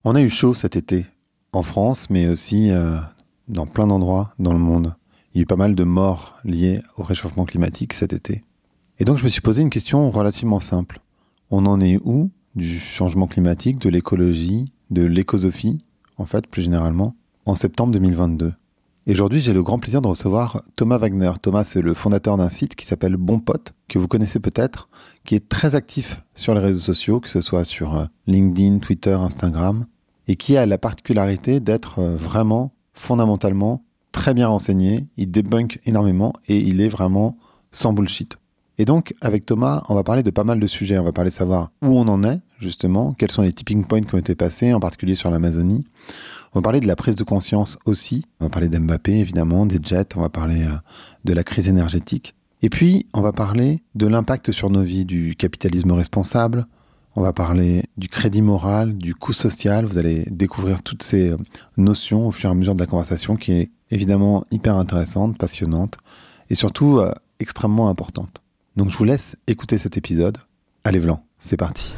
On a eu chaud cet été, en France, mais aussi dans plein d'endroits dans le monde. Il y a eu pas mal de morts liées au réchauffement climatique cet été. Et donc je me suis posé une question relativement simple. On en est où du changement climatique, de l'écologie, de l'écosophie, en fait, plus généralement, en septembre 2022 ? Et aujourd'hui, j'ai le grand plaisir de recevoir Thomas Wagner. Thomas, c'est le fondateur d'un site qui s'appelle Bon Pote, que vous connaissez peut-être, qui est très actif sur les réseaux sociaux, que ce soit sur LinkedIn, Twitter, Instagram, et qui a la particularité d'être vraiment, fondamentalement, très bien renseigné. Il débunk énormément et il est vraiment sans bullshit. Et donc, avec Thomas, on va parler de pas mal de sujets. On va parler de savoir où on en est, justement, quels sont les tipping points qui ont été passés, en particulier sur l'Amazonie. On va parler de la prise de conscience aussi. On va parler d'Mbappé, évidemment, des jets. On va parler de la crise énergétique. Et puis, on va parler de l'impact sur nos vies du capitalisme responsable. On va parler du crédit moral, du coût social. Vous allez découvrir toutes ces notions au fur et à mesure de la conversation qui est évidemment hyper intéressante, passionnante et surtout extrêmement importante. Donc, je vous laisse écouter cet épisode. Allez, Vlan, c'est parti.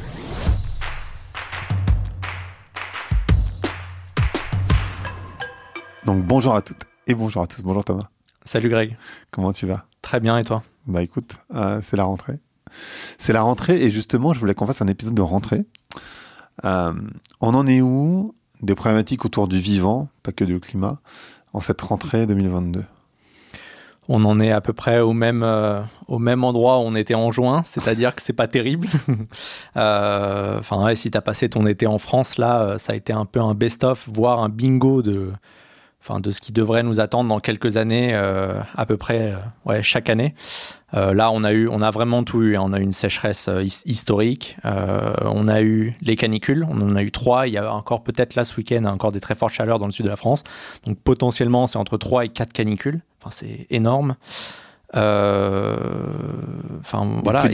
Donc bonjour à toutes et bonjour à tous. Bonjour Thomas. Salut Greg. Comment tu vas ? Très bien, et toi ? Bah écoute, c'est la rentrée. C'est la rentrée et justement, je voulais qu'on fasse un épisode de rentrée. On en est où des problématiques autour du vivant, pas que du climat, en cette rentrée 2022 ? On en est à peu près au même endroit où on était en juin, c'est-à-dire que c'est pas terrible. Si t'as passé ton été en France, là, ça a été un peu un best-of, voire un bingo de ce qui devrait nous attendre dans quelques années, à peu près chaque année. Là, on a vraiment tout eu. On a eu une sécheresse historique. On a eu les canicules. On en a eu 3. Il y a encore peut-être là ce week-end encore des très fortes chaleurs dans le sud de la France. Donc potentiellement, c'est entre 3 et 4 canicules. Enfin, c'est énorme. Voilà.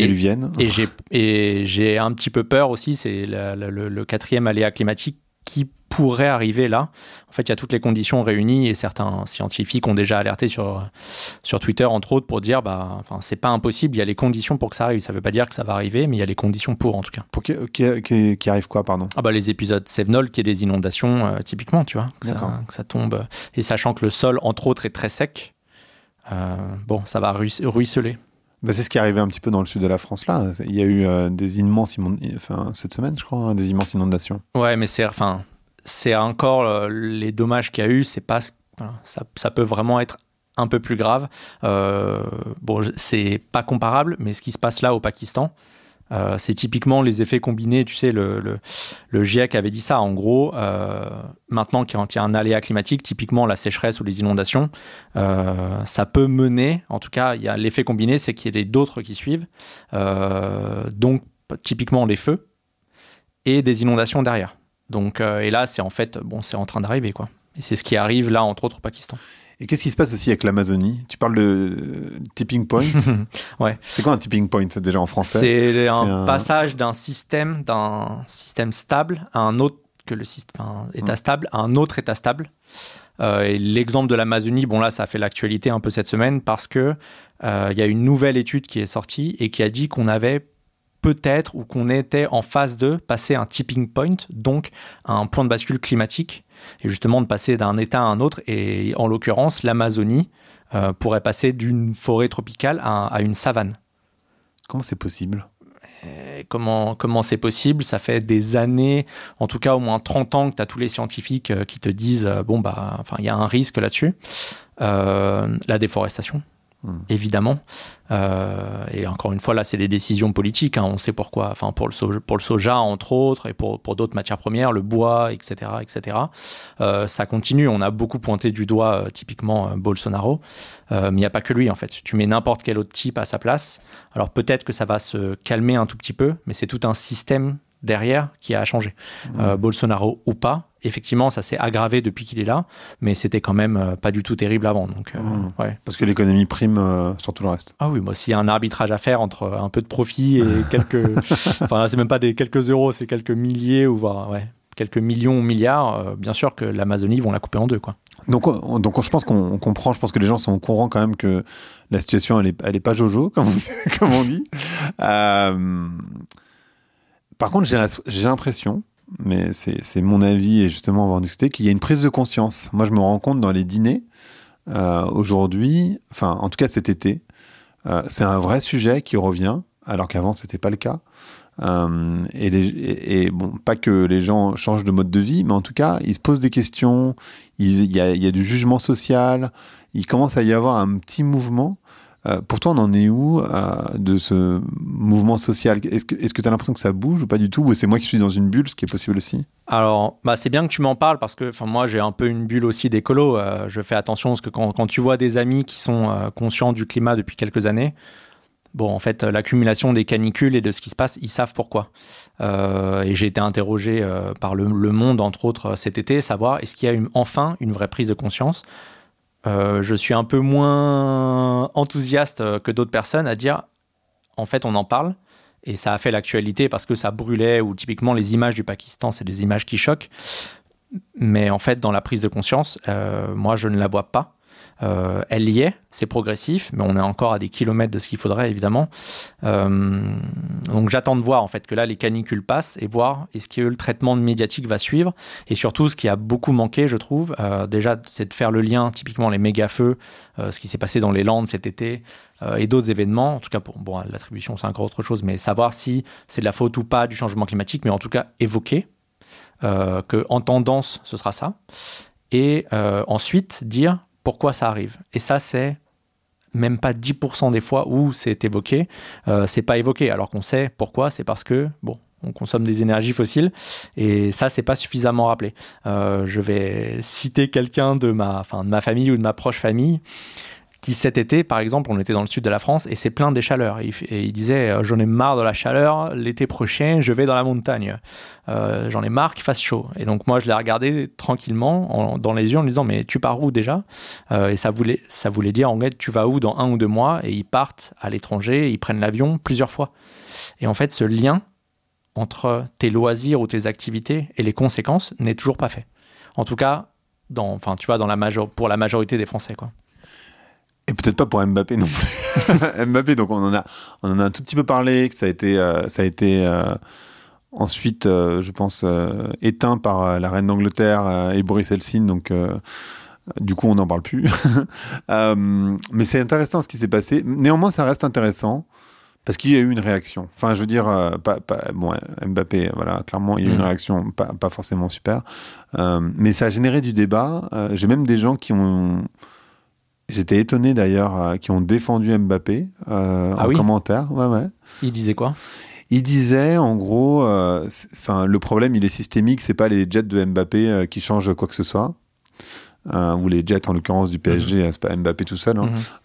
Et j'ai un petit peu peur aussi. C'est le 4e aléa climatique qui pourrait arriver là. En fait, il y a toutes les conditions réunies et certains scientifiques ont déjà alerté sur Twitter, entre autres, pour dire c'est pas impossible, il y a les conditions pour que ça arrive. Ça veut pas dire que ça va arriver, mais il y a les conditions pour, en tout cas. Pour qui arrive quoi, pardon ? Les épisodes Sevenol, qui est des inondations, typiquement, tu vois, que ça tombe. Et sachant que le sol, entre autres, est très sec, ça va ruisseler. C'est ce qui est arrivé un petit peu dans le sud de la France, là. Il y a eu des immenses cette semaine, je crois, des immenses inondations. Ouais, mais c'est encore les dommages qu'il y a eu, c'est pas ça peut vraiment être un peu plus grave. C'est pas comparable, mais ce qui se passe là au Pakistan, c'est typiquement les effets combinés. Tu sais, le GIEC avait dit ça. En gros, maintenant qu'il y a un aléa climatique, typiquement la sécheresse ou les inondations, ça peut mener, en tout cas, il y a l'effet combiné, c'est qu'il y a d'autres qui suivent. Donc, typiquement les feux et des inondations derrière. Donc, et là, c'est en train d'arriver, quoi. Et c'est ce qui arrive là, entre autres, au Pakistan. Et qu'est-ce qui se passe aussi avec l'Amazonie ? Tu parles de tipping point. Ouais. C'est quoi un tipping point déjà en français ? C'est un passage d'un système stable à un autre, état stable à un autre état stable. Et l'exemple de l'Amazonie, là, ça a fait l'actualité un peu cette semaine parce que il y a une nouvelle étude qui est sortie et qui a dit qu'on avait peut-être ou qu'on était en phase de passer un tipping point, donc un point de bascule climatique, et justement de passer d'un état à un autre. Et en l'occurrence, l'Amazonie pourrait passer d'une forêt tropicale à une savane. Comment c'est possible ? Comment c'est possible ? Ça fait des années, en tout cas au moins 30 ans, que tu as tous les scientifiques qui te disent il y a un risque là-dessus. La déforestation. Évidemment. Et encore une fois, là, c'est des décisions politiques. On sait pourquoi. Pour le soja, entre autres, et pour d'autres matières premières, le bois, etc., etc. Ça continue. On a beaucoup pointé du doigt, typiquement Bolsonaro. Mais il n'y a pas que lui, en fait. Tu mets n'importe quel autre type à sa place. Alors peut-être que ça va se calmer un tout petit peu, mais c'est tout un système derrière qui a changé. Bolsonaro ou pas, effectivement, ça s'est aggravé depuis qu'il est là, mais c'était quand même pas du tout terrible avant. Donc, ouais. Parce que l'économie prime sur tout le reste. Ah oui, s'il y a un arbitrage à faire entre un peu de profit et quelques... c'est même pas des quelques euros, c'est quelques milliers ou voire quelques millions ou milliards, bien sûr que l'Amazonie, ils vont la couper en deux, quoi. Donc je pense qu'on comprend, je pense que les gens sont au courant quand même que la situation, elle est pas jojo, comme on dit. Par contre, j'ai l'impression mais c'est mon avis, et justement, on va en discuter, qu'il y a une prise de conscience. Moi, je me rends compte dans les dîners, aujourd'hui, enfin, en tout cas cet été, c'est un vrai sujet qui revient, alors qu'avant, c'était pas le cas. Et bon, pas que les gens changent de mode de vie, mais en tout cas, ils se posent des questions, il y a du jugement social, il commence à y avoir un petit mouvement. Pour toi, on en est où de ce mouvement social ? Est-ce que tu as l'impression que ça bouge ou pas du tout ? Ou c'est moi qui suis dans une bulle, ce qui est possible aussi ? Alors, c'est bien que tu m'en parles parce que moi, j'ai un peu une bulle aussi d'écolo. Je fais attention parce que quand tu vois des amis qui sont conscients du climat depuis quelques années, bon, en fait, l'accumulation des canicules et de ce qui se passe, ils savent pourquoi. Et j'ai été interrogé par le Monde, entre autres, cet été, savoir est-ce qu'il y a enfin une vraie prise de conscience. Je suis un peu moins enthousiaste que d'autres personnes à dire en fait on en parle et ça a fait l'actualité parce que ça brûlait, ou typiquement les images du Pakistan, c'est des images qui choquent, mais en fait dans la prise de conscience, moi je ne la vois pas. Elle y est, c'est progressif, mais on est encore à des kilomètres de ce qu'il faudrait, évidemment. Donc j'attends de voir en fait que là les canicules passent et voir est-ce que le traitement médiatique va suivre. Et surtout, ce qui a beaucoup manqué, je trouve, déjà, c'est de faire le lien, typiquement les méga-feux, ce qui s'est passé dans les Landes cet été, et d'autres événements. En tout cas, pour l'attribution, c'est encore autre chose, mais savoir si c'est de la faute ou pas du changement climatique, mais en tout cas évoquer qu'en tendance, ce sera ça. Et ensuite, dire pourquoi ça arrive. Et ça, c'est même pas 10% des fois où c'est évoqué. C'est pas évoqué, alors qu'on sait pourquoi. C'est parce que, on consomme des énergies fossiles. Et ça, c'est pas suffisamment rappelé. Je vais citer quelqu'un de ma famille ou de ma proche famille qui, cet été, par exemple, on était dans le sud de la France et c'est plein des chaleurs. Et il disait, j'en ai marre de la chaleur, l'été prochain, je vais dans la montagne. J'en ai marre qu'il fasse chaud. Et donc, moi, je l'ai regardé tranquillement dans les yeux en lui disant, mais tu pars où déjà ? Et ça voulait dire, en fait, tu vas où dans 1 ou 2 mois ? Et ils partent à l'étranger, ils prennent l'avion plusieurs fois. Et en fait, ce lien entre tes loisirs ou tes activités et les conséquences n'est toujours pas fait. En tout cas, pour la majorité des Français, quoi. Et peut-être pas pour Mbappé non plus. Mbappé, donc on en a un tout petit peu parlé, que ça a été ensuite, je pense, éteint par la reine d'Angleterre et Boris Helsin, donc du coup on n'en parle plus. Mais c'est intéressant ce qui s'est passé. Néanmoins, ça reste intéressant parce qu'il y a eu une réaction. Enfin, je veux dire, Mbappé, voilà, clairement, il y a eu une réaction pas forcément super. Mais ça a généré du débat. J'ai même des gens qui ont... J'étais étonné d'ailleurs, qui ont défendu Mbappé en commentaire. Ouais. Il disait quoi ? Il disait, en gros, le problème, il est systémique. C'est pas les jets de Mbappé qui changent quoi que ce soit, ou les jets en l'occurrence du PSG. C'est pas Mbappé tout seul.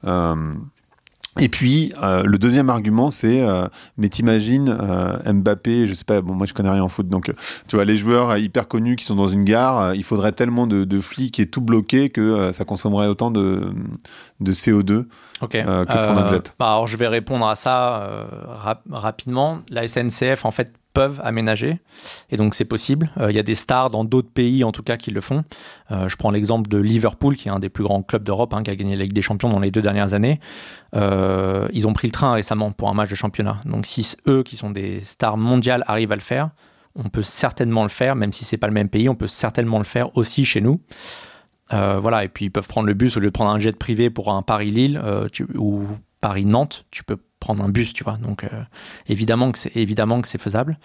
Et puis, le deuxième argument, c'est mais t'imagines Mbappé, je sais pas, moi je connais rien en foot, donc tu vois, les joueurs hyper connus qui sont dans une gare, il faudrait tellement de flics et tout bloqué que ça consommerait autant de CO2 que prendre un jet. Alors je vais répondre à ça rapidement. La SNCF, en fait, peuvent aménager, et donc c'est possible. Il y a des stars dans d'autres pays, en tout cas, qui le font. Je prends l'exemple de Liverpool, qui est un des plus grands clubs d'Europe, qui a gagné la Ligue des Champions dans les 2 dernières années. Ils ont pris le train récemment pour un match de championnat. Donc si eux, qui sont des stars mondiales, arrivent à le faire, on peut certainement le faire, même si c'est pas le même pays, on peut certainement le faire aussi chez nous. Voilà, et puis ils peuvent prendre le bus au lieu de prendre un jet privé pour un Paris-Lille ou Paris-Nantes, tu peux prendre un bus, tu vois. Donc évidemment que c'est faisable.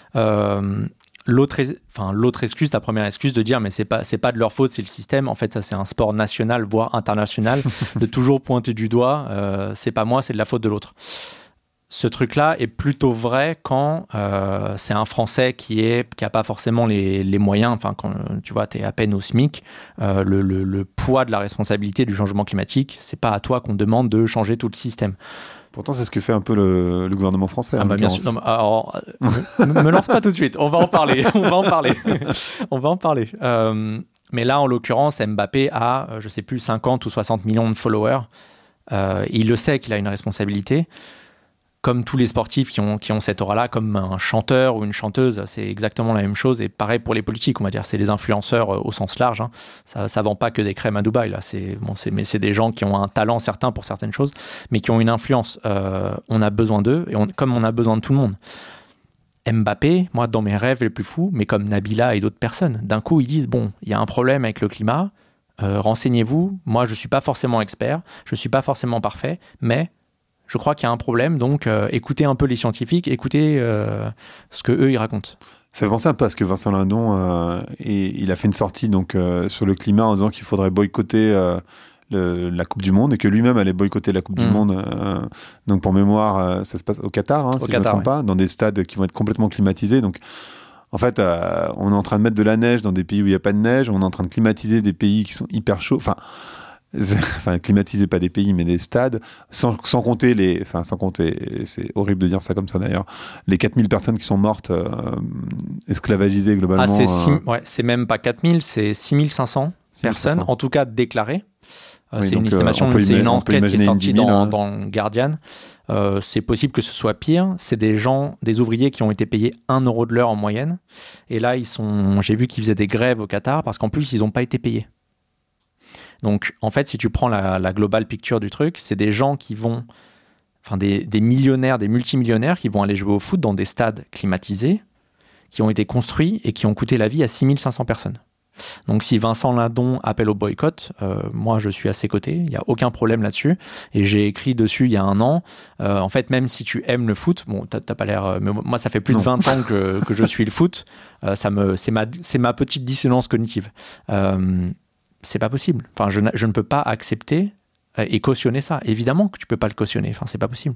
L'autre excuse, ta première excuse de dire mais c'est pas de leur faute, c'est le système. En fait, ça c'est un sport national voire international de toujours pointer du doigt. C'est pas moi, c'est de la faute de l'autre. Ce truc-là est plutôt vrai quand c'est un Français qui a pas forcément les moyens. Enfin, quand tu vois, t'es à peine au SMIC, le poids de la responsabilité du changement climatique, c'est pas à toi qu'on demande de changer tout le système. Pourtant, c'est ce que fait un peu le gouvernement français. Bien sûr. Non, alors, me lance pas tout de suite. On va en parler. Mais là, en l'occurrence, Mbappé a, je sais plus, 50 ou 60 millions de followers. Il le sait qu'il a une responsabilité. Comme tous les sportifs qui ont cette aura-là, comme un chanteur ou une chanteuse, c'est exactement la même chose. Et pareil pour les politiques, on va dire, c'est les influenceurs au sens large. Ça vend pas que des crèmes à Dubaï, là. Mais c'est des gens qui ont un talent certain pour certaines choses, mais qui ont une influence. On a besoin d'eux, et comme on a besoin de tout le monde. Mbappé, moi, dans mes rêves les plus fous, mais comme Nabila et d'autres personnes, d'un coup, ils disent, bon, il y a un problème avec le climat, renseignez-vous, moi, je ne suis pas forcément expert, je ne suis pas forcément parfait, mais je crois qu'il y a un problème, donc écoutez un peu les scientifiques, écoutez ce qu'eux, ils racontent. Ça fait penser un peu à ce que Vincent Lindon, il a fait une sortie donc, sur le climat en disant qu'il faudrait boycotter la Coupe du Monde et que lui-même allait boycotter la Coupe du Monde. Donc pour mémoire, ça se passe au Qatar, si je ne me trompe pas, dans des stades qui vont être complètement climatisés. Donc en fait, on est en train de mettre de la neige dans des pays où il n'y a pas de neige, on est en train de climatiser des pays qui sont hyper chauds. Enfin, climatiser pas des pays mais des stades, sans compter sans compter, c'est horrible de dire ça comme ça d'ailleurs, les 4000 personnes qui sont mortes esclavagisées globalement. C'est même pas 4000, c'est 6500 personnes, en tout cas déclarées. C'est une estimation, c'est une enquête qui est sortie dans Guardian. C'est possible que ce soit pire. C'est des ouvriers qui ont été payés 1 euro de l'heure en moyenne. Et là, j'ai vu qu'ils faisaient des grèves au Qatar parce qu'en plus, ils n'ont pas été payés. Donc, en fait, si tu prends la global picture du truc, c'est des gens qui vont, des millionnaires, des multimillionnaires qui vont aller jouer au foot dans des stades climatisés, qui ont été construits et qui ont coûté la vie à 6500 personnes. Donc, si Vincent Lindon appelle au boycott, moi, je suis à ses côtés. Il n'y a aucun problème là-dessus. Et j'ai écrit dessus il y a 1 an. En fait, même si tu aimes le foot, bon, t'as pas l'air... Mais moi, ça fait plus de 20 ans que je suis le foot. C'est ma petite dissonance cognitive. C'est pas possible. Enfin, je ne peux pas accepter et cautionner ça. Évidemment que tu peux pas le cautionner. Enfin, c'est pas possible.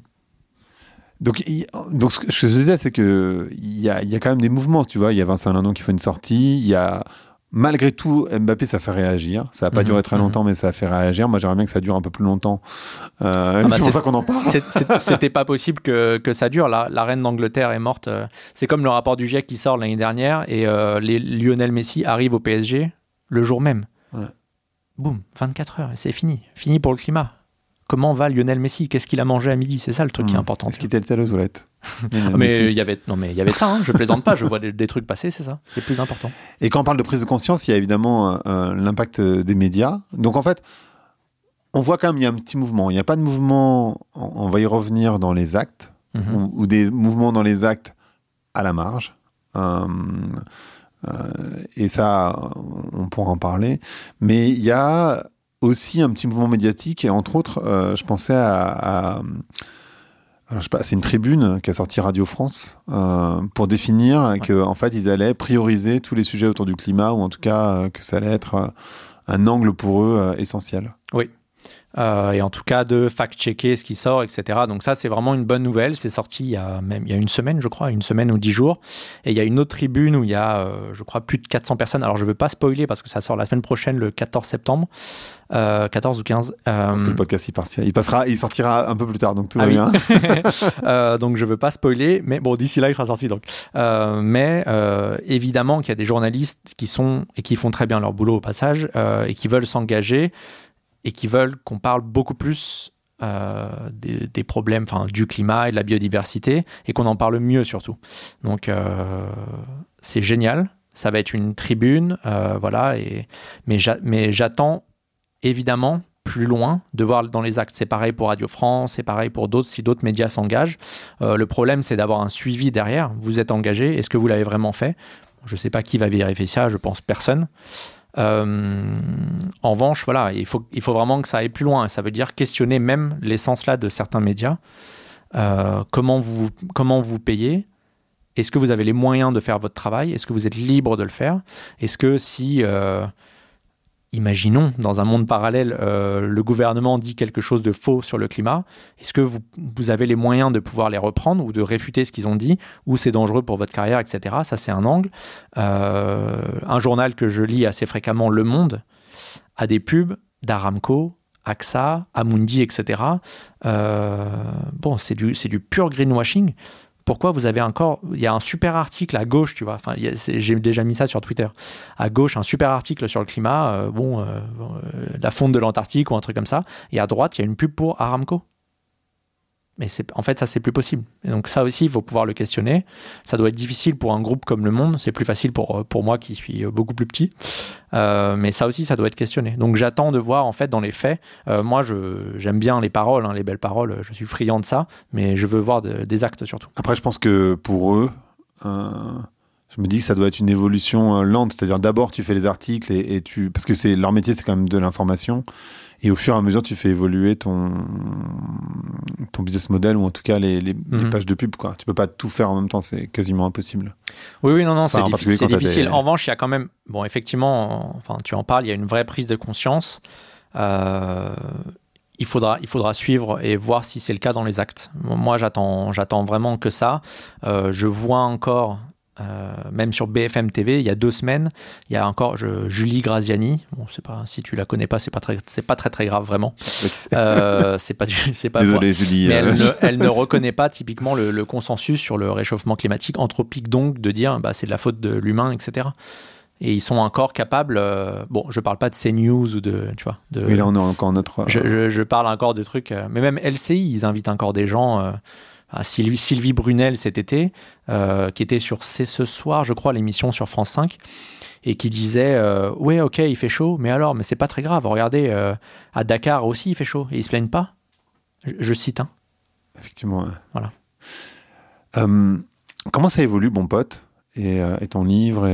Donc ce que je disais, c'est que il y a quand même des mouvements. Tu vois, il y a Vincent Lindon qui fait une sortie. Il y a malgré tout Mbappé, ça fait réagir. Ça n'a pas duré très longtemps, mais ça a fait réagir. Moi, j'aimerais bien que ça dure un peu plus longtemps. C'est pour ça qu'on en parle. C'était pas possible que ça dure. La reine d'Angleterre est morte. C'est comme le rapport du GIEC qui sort l'année dernière et Lionel Messi arrive au PSG le jour même. Ouais. Boum, 24 heures et c'est fini. Fini pour le climat. Comment va Lionel Messi? Qu'est-ce qu'il a mangé à midi? C'est ça le truc qui est important. Est-ce qu'il était allé aux toilettes? Mais il y avait de ça, hein. Je plaisante pas, je vois des trucs passer, c'est ça. C'est plus important. Et quand on parle de prise de conscience, il y a évidemment l'impact des médias. Donc en fait, on voit quand même il y a un petit mouvement. Il n'y a pas de mouvement, on va y revenir dans les actes, ou des mouvements dans les actes à la marge. Et ça, on pourra en parler. Mais il y a aussi un petit mouvement médiatique, et entre autres, je pensais alors, je sais pas, c'est une tribune qu'a sorti Radio France pour définir qu'en fait, ils allaient prioriser tous les sujets autour du climat, ou en tout cas que ça allait être un angle pour eux essentiel. Oui. Et en tout cas de fact-checker ce qui sort, etc. Donc ça, c'est vraiment une bonne nouvelle. C'est sorti il y a 1 semaine, je crois, 1 semaine ou 10 jours. Et il y a une autre tribune où il y a, je crois, plus de 400 personnes. Alors, je ne veux pas spoiler parce que ça sort la semaine prochaine, le 14 septembre. 14 ou 15. Parce que le podcast, il sortira un peu plus tard, donc tout va bien. Donc, je ne veux pas spoiler, mais bon, d'ici là, il sera sorti. Donc. Mais évidemment qu'il y a des journalistes qui font très bien leur boulot au passage et qui veulent s'engager et qui veulent qu'on parle beaucoup plus des problèmes du climat et de la biodiversité, et qu'on en parle mieux surtout. Donc, c'est génial. Ça va être une tribune, voilà. Mais j'attends évidemment plus loin de voir dans les actes. C'est pareil pour Radio France, c'est pareil pour d'autres, si d'autres médias s'engagent. Le problème, c'est d'avoir un suivi derrière. Vous êtes engagé, est-ce que vous l'avez vraiment fait? Je ne sais pas qui va vérifier ça, je pense personne. En revanche, voilà, il faut vraiment que ça aille plus loin. Ça veut dire questionner même l'essence là de certains médias. Comment vous payez? Est-ce que vous avez les moyens de faire votre travail? Est-ce que vous êtes libre de le faire? Est-ce que si, imaginons, dans un monde parallèle, le gouvernement dit quelque chose de faux sur le climat, est-ce que vous avez les moyens de pouvoir les reprendre ou de réfuter ce qu'ils ont dit, ou c'est dangereux pour votre carrière, etc. Ça, c'est un angle. Un journal que je lis assez fréquemment, Le Monde, a des pubs d'Aramco, AXA, Amundi, etc. Bon, c'est du pur greenwashing. Pourquoi vous avez il y a un super article à gauche, tu vois, j'ai déjà mis ça sur Twitter, à gauche, un super article sur le climat, la fonte de l'Antarctique ou un truc comme ça, et à droite, il y a une pub pour Aramco. Mais en fait, ça, c'est plus possible. Et donc ça aussi, il faut pouvoir le questionner. Ça doit être difficile pour un groupe comme Le Monde, c'est plus facile pour moi qui suis beaucoup plus petit. Mais ça aussi, ça doit être questionné. Donc j'attends de voir, en fait, dans les faits. Moi, j'aime bien les paroles, les belles paroles, je suis friand de ça, mais je veux voir des actes surtout. Après, je pense que pour eux, je me dis que ça doit être une évolution lente. C'est-à-dire, d'abord, tu fais les articles parce que leur métier, c'est quand même de l'information. Et au fur et à mesure, tu fais évoluer ton business model, ou en tout cas les pages de pub, quoi. Tu peux pas tout faire en même temps, c'est quasiment impossible. Oui, non, Enfin, c'est difficile. En revanche, il y a quand même, bon, effectivement, enfin, tu en parles, il y a une vraie prise de conscience. Il faudra suivre et voir si c'est le cas dans les actes. Moi, j'attends vraiment que ça. Je vois encore, même sur BFM TV, il y a 2 semaines, il y a encore Julie Graziani. Bon, c'est pas, si tu la connais pas, c'est pas très grave vraiment. C'est pas Désolé, Julie. Mais elle ne reconnaît pas typiquement le consensus sur le réchauffement climatique anthropique, donc de dire c'est de la faute de l'humain, etc. Et ils sont encore capables. Bon, je parle pas de CNews ou de, tu vois. Oui, là on est encore notre. Je parle encore de trucs. Mais même LCI, ils invitent encore des gens. Sylvie Brunel cet été, qui était sur C'est ce soir, je crois, l'émission sur France 5, et qui disait ouais, ok, il fait chaud, mais c'est pas très grave. Regardez, à Dakar aussi, il fait chaud, et ils se plaignent pas. Je cite. Hein. Effectivement. Ouais. Voilà. Comment ça évolue, Bon Pote, et ton livre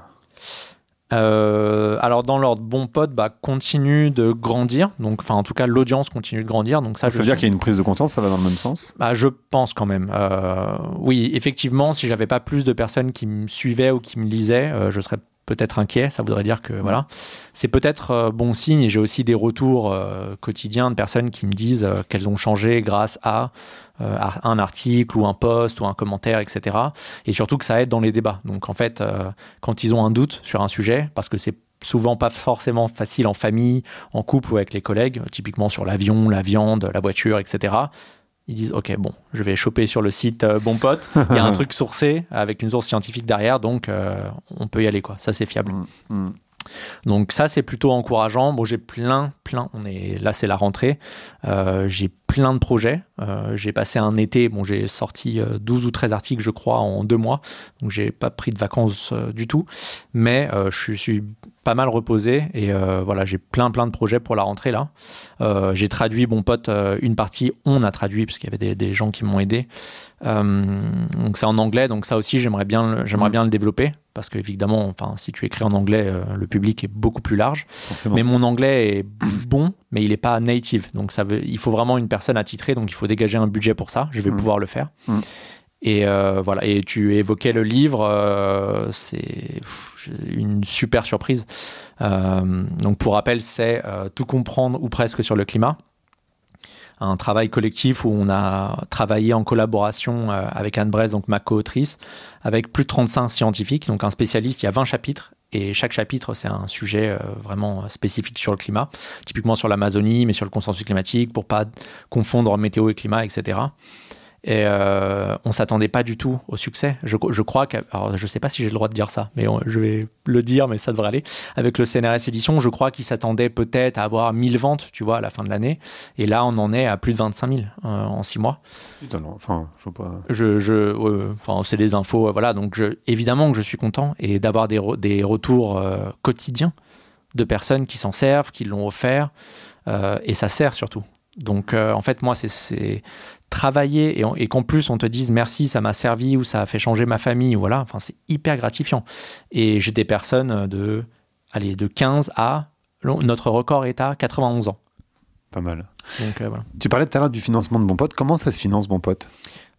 alors dans l'ordre, Bon Pote continue de grandir, donc en tout cas l'audience continue de grandir, donc ça veut dire qu'il y a une prise de conscience, ça va dans le même sens. Je pense quand même. Oui, effectivement, si j'avais pas plus de personnes qui me suivaient ou qui me lisaient, je serais peut-être inquiet. Ça voudrait dire que voilà, c'est peut-être bon signe. Et j'ai aussi des retours quotidiens de personnes qui me disent qu'elles ont changé grâce à un article ou un post ou un commentaire, etc. Et surtout que ça aide dans les débats. Donc en fait, quand ils ont un doute sur un sujet, parce que c'est souvent pas forcément facile en famille, en couple ou avec les collègues, typiquement sur l'avion, la viande, la voiture, etc. Ils disent ok, bon, je vais choper sur le site Bon Pote, il y a un truc sourcé avec une source scientifique derrière, donc on peut y aller, quoi. Ça, c'est fiable. Donc ça, c'est plutôt encourageant. Bon, j'ai plein, là c'est la rentrée, j'ai plein de projets. J'ai passé un été, j'ai sorti 12 ou 13 articles, je crois, en 2 mois, donc j'ai pas pris de vacances du tout, mais je suis pas mal reposé, et voilà, j'ai plein de projets pour la rentrée là. J'ai traduit, Bon Pote, une partie, on a traduit, parce qu'il y avait des gens qui m'ont aidé. Donc c'est en anglais, donc ça aussi j'aimerais bien le développer, parce que évidemment, si tu écris en anglais, le public est beaucoup plus large. Forcément. Mais mon anglais est bon, mais il est pas native, donc il faut vraiment une personne attitrée, donc il faut dégager un budget pour ça. Je vais pouvoir le faire. Et voilà. Et tu évoquais le livre, c'est une super surprise. Donc pour rappel, c'est Tout comprendre ou presque sur le climat. Un travail collectif où on a travaillé en collaboration avec Anne Bresse, donc ma co-autrice, avec plus de 35 scientifiques, donc un spécialiste. Il y a 20 chapitres, et chaque chapitre, c'est un sujet vraiment spécifique sur le climat, typiquement sur l'Amazonie, mais sur le consensus climatique, pour pas confondre météo et climat, etc. Et on s'attendait pas du tout au succès. Je crois alors je sais pas si j'ai le droit de dire ça, mais je vais le dire, mais ça devrait aller. Avec le CNRS Édition, je crois qu'ils s'attendaient peut-être à avoir 1000 ventes, tu vois, à la fin de l'année. Et là, on en est à plus de 25 000 en 6 mois. Putain, non, je sais pas. C'est des infos, voilà. Donc évidemment que je suis content, et d'avoir des retours quotidiens de personnes qui s'en servent, qui l'ont offert, et ça sert surtout. Donc en fait, moi, c'est travailler et qu'en plus on te dise merci, ça m'a servi, ou ça a fait changer ma famille, ou voilà, c'est hyper gratifiant. Et j'ai des personnes de 15 à, notre record est à 91 ans. Pas mal. Donc voilà. Tu parlais tout à l'heure du financement de Bon Pote. Comment ça se finance, Bon Pote ?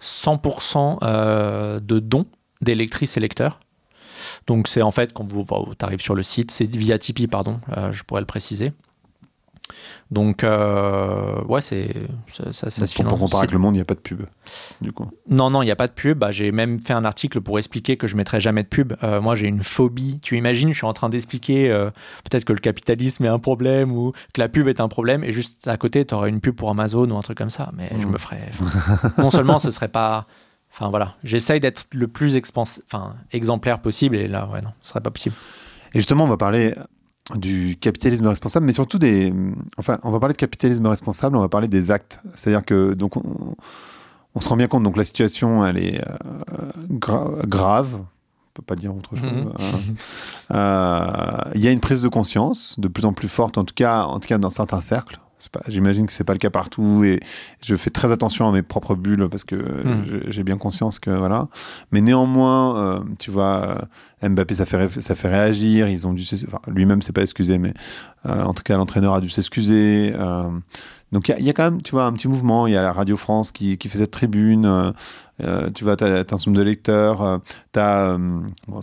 100% de dons des lectrices et lecteurs. Donc c'est en fait, quand tu arrives sur le site, c'est via Tipeee, pardon, je pourrais le préciser. Donc, ouais, ça se finance. Pour comparer avec Le Monde, il n'y a pas de pub, du coup. Non, il n'y a pas de pub. J'ai même fait un article pour expliquer que je ne mettrai jamais de pub. Moi, j'ai une phobie. Tu imagines, je suis en train d'expliquer peut-être que le capitalisme est un problème, ou que la pub est un problème, et juste à côté, tu aurais une pub pour Amazon ou un truc comme ça. Mais je me ferais... non seulement ce serait pas... Enfin, voilà. J'essaye d'être le plus exemplaire possible, et là, ouais, non, ce serait pas possible. Et justement, on va parler du capitalisme responsable, mais surtout on va parler de capitalisme responsable, on va parler des actes. C'est-à-dire que, donc, on se rend bien compte, donc la situation, elle est grave, on peut pas dire autre chose. Il y a une prise de conscience de plus en plus forte, en tout cas dans certains cercles. J'imagine que c'est pas le cas partout et je fais très attention à mes propres bulles parce que j'ai bien conscience que voilà. Mais néanmoins, tu vois, Mbappé ça fait réagir. Ils ont dû, lui-même s'est pas excusé, mais en tout cas l'entraîneur a dû s'excuser. Donc il y a quand même, tu vois, un petit mouvement. Il y a la Radio France qui fait cette tribune. Tu vois, t'as un certain nombre de lecteurs. Bon,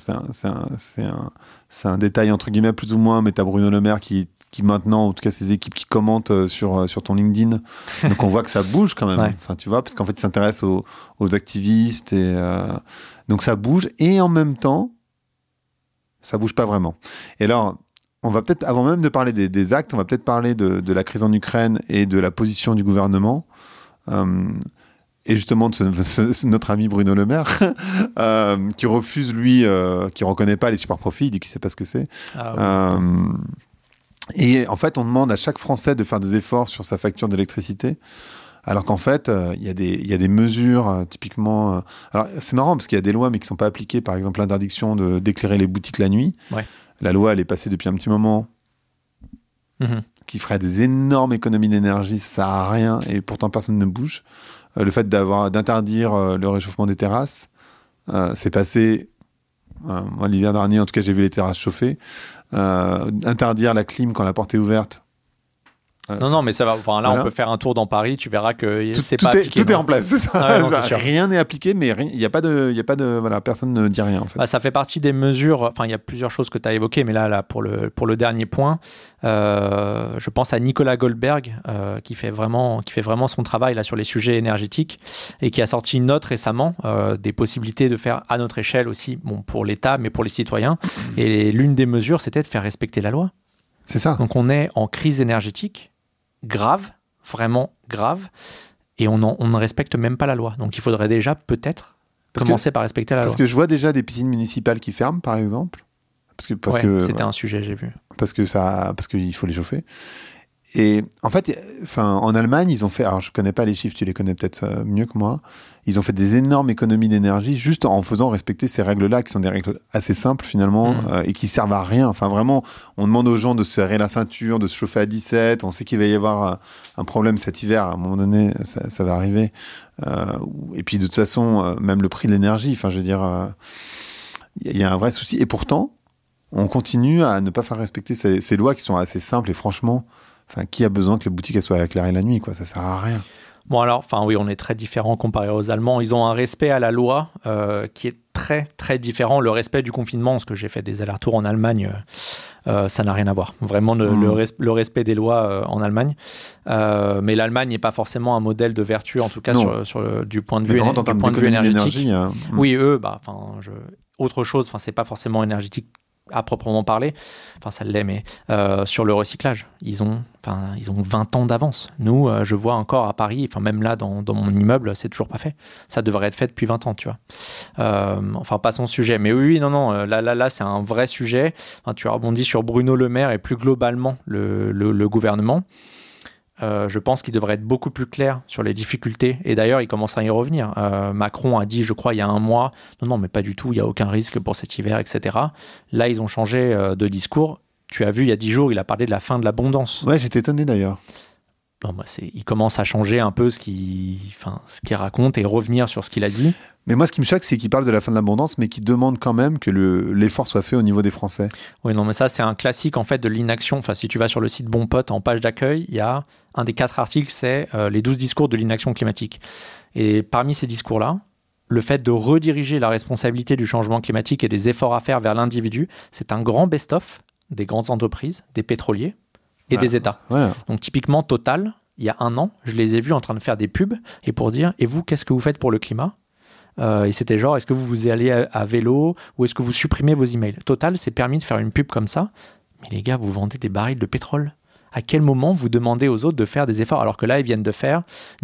c'est un détail entre guillemets plus ou moins, mais t'as Bruno Le Maire qui maintenant, en tout cas ses équipes qui commentent sur ton LinkedIn. Donc on voit que ça bouge quand même. Ouais. Enfin, tu vois, parce qu'en fait ils s'intéressent aux activistes et donc ça bouge et en même temps ça bouge pas vraiment. Et alors on va peut-être, avant même de parler des actes, on va peut-être parler de la crise en Ukraine et de la position du gouvernement. Et justement de notre ami Bruno Le Maire, qui refuse, lui, qui ne reconnaît pas les super profits, il dit qu'il ne sait pas ce que c'est. Ah, oui. Et en fait, on demande à chaque Français de faire des efforts sur sa facture d'électricité, alors qu'en fait, il y a des mesures, typiquement... alors, c'est marrant, parce qu'il y a des lois, mais qui ne sont pas appliquées. Par exemple, l'interdiction d'éclairer les boutiques la nuit. Ouais. La loi, elle est passée depuis un petit moment. Qui ferait des énormes économies d'énergie, ça sert à rien, et pourtant personne ne bouge. Le fait d'interdire le réchauffement des terrasses, c'est passé... moi, l'hiver dernier, en tout cas, j'ai vu les terrasses chauffer. Interdire la clim quand la porte est ouverte. Non, mais ça va. Enfin, là, voilà. On peut faire un tour dans Paris. Tu verras que c'est pas appliqué. Tout est en place. C'est ça. Ah ouais, non, c'est rien n'est appliqué, mais il y a pas de voilà, personne ne dit rien en fait. Ça fait partie des mesures. Enfin, il y a plusieurs choses que tu as évoquées, mais là, pour le dernier point, je pense à Nicolas Goldberg qui fait vraiment son travail là sur les sujets énergétiques et qui a sorti une note récemment des possibilités de faire à notre échelle aussi, bon pour l'État, mais pour les citoyens. Et l'une des mesures, c'était de faire respecter la loi. C'est ça. Donc on est en crise énergétique. Grave, vraiment grave, et on ne respecte même pas la loi. Donc il faudrait déjà peut-être commencer par respecter la loi. Parce que je vois déjà des piscines municipales qui ferment, par exemple. Parce que c'était un sujet, j'ai vu. Parce qu'il faut les chauffer. Et en fait, en Allemagne, ils ont fait, alors je connais pas les chiffres, tu les connais peut-être mieux que moi, ils ont fait des énormes économies d'énergie juste en faisant respecter ces règles-là, qui sont des règles assez simples finalement, et qui servent à rien. Enfin vraiment, on demande aux gens de se serrer la ceinture, de se chauffer à 17, on sait qu'il va y avoir un problème cet hiver, à un moment donné, ça va arriver. Et puis de toute façon, même le prix de l'énergie, enfin je veux dire, il y a un vrai souci. Et pourtant, on continue à ne pas faire respecter ces lois qui sont assez simples et franchement... Enfin, qui a besoin que les boutiques soient éclairées la nuit, quoi? Ça sert à rien. Bon alors, oui, on est très différents comparé aux Allemands. Ils ont un respect à la loi qui est très très différent. Le respect du confinement, parce que j'ai fait des allers-retours en Allemagne, ça n'a rien à voir. Vraiment le respect des lois en Allemagne. Mais l'Allemagne n'est pas forcément un modèle de vertu, en tout cas du point de vue énergétique. Oui, eux, autre chose. C'est pas forcément énergétique à proprement parler, ça l'est, mais sur le recyclage, ils ont 20 ans d'avance. Nous, je vois encore à Paris, même là dans mon immeuble, c'est toujours pas fait. Ça devrait être fait depuis 20 ans, tu vois. Passons au sujet. Mais oui, non, là, c'est un vrai sujet. Tu as rebondi sur Bruno Le Maire et plus globalement le gouvernement. Je pense qu'il devrait être beaucoup plus clair sur les difficultés. Et d'ailleurs, il commence à y revenir. Macron a dit, je crois, il y a un mois, non, mais pas du tout, il n'y a aucun risque pour cet hiver, etc. Là, ils ont changé de discours. Tu as vu, il y a 10 jours, il a parlé de la fin de l'abondance. Ouais, j'étais étonné d'ailleurs. Non, il commence à changer un peu ce qu'il raconte et revenir sur ce qu'il a dit. Mais moi, ce qui me choque, c'est qu'il parle de la fin de l'abondance, mais qu'il demande quand même que l'effort soit fait au niveau des Français. Oui, non, mais ça, c'est un classique en fait de l'inaction. Si tu vas sur le site Bon Pote, en page d'accueil, il y a un des 4 articles, c'est les 12 discours de l'inaction climatique. Et parmi ces discours-là, le fait de rediriger la responsabilité du changement climatique et des efforts à faire vers l'individu, c'est un grand best-of des grandes entreprises, des pétroliers et des États. Ouais. Donc typiquement, Total, il y a un an, je les ai vus en train de faire des pubs et pour dire « Et vous, qu'est-ce que vous faites pour le climat ?» Et c'était genre, est-ce que vous allez à vélo ou est-ce que vous supprimez vos emails? Total s'est permis de faire une pub comme ça. Mais les gars, vous vendez des barils de pétrole. À quel moment vous demandez aux autres de faire des efforts? Alors que là, ils viennent de faire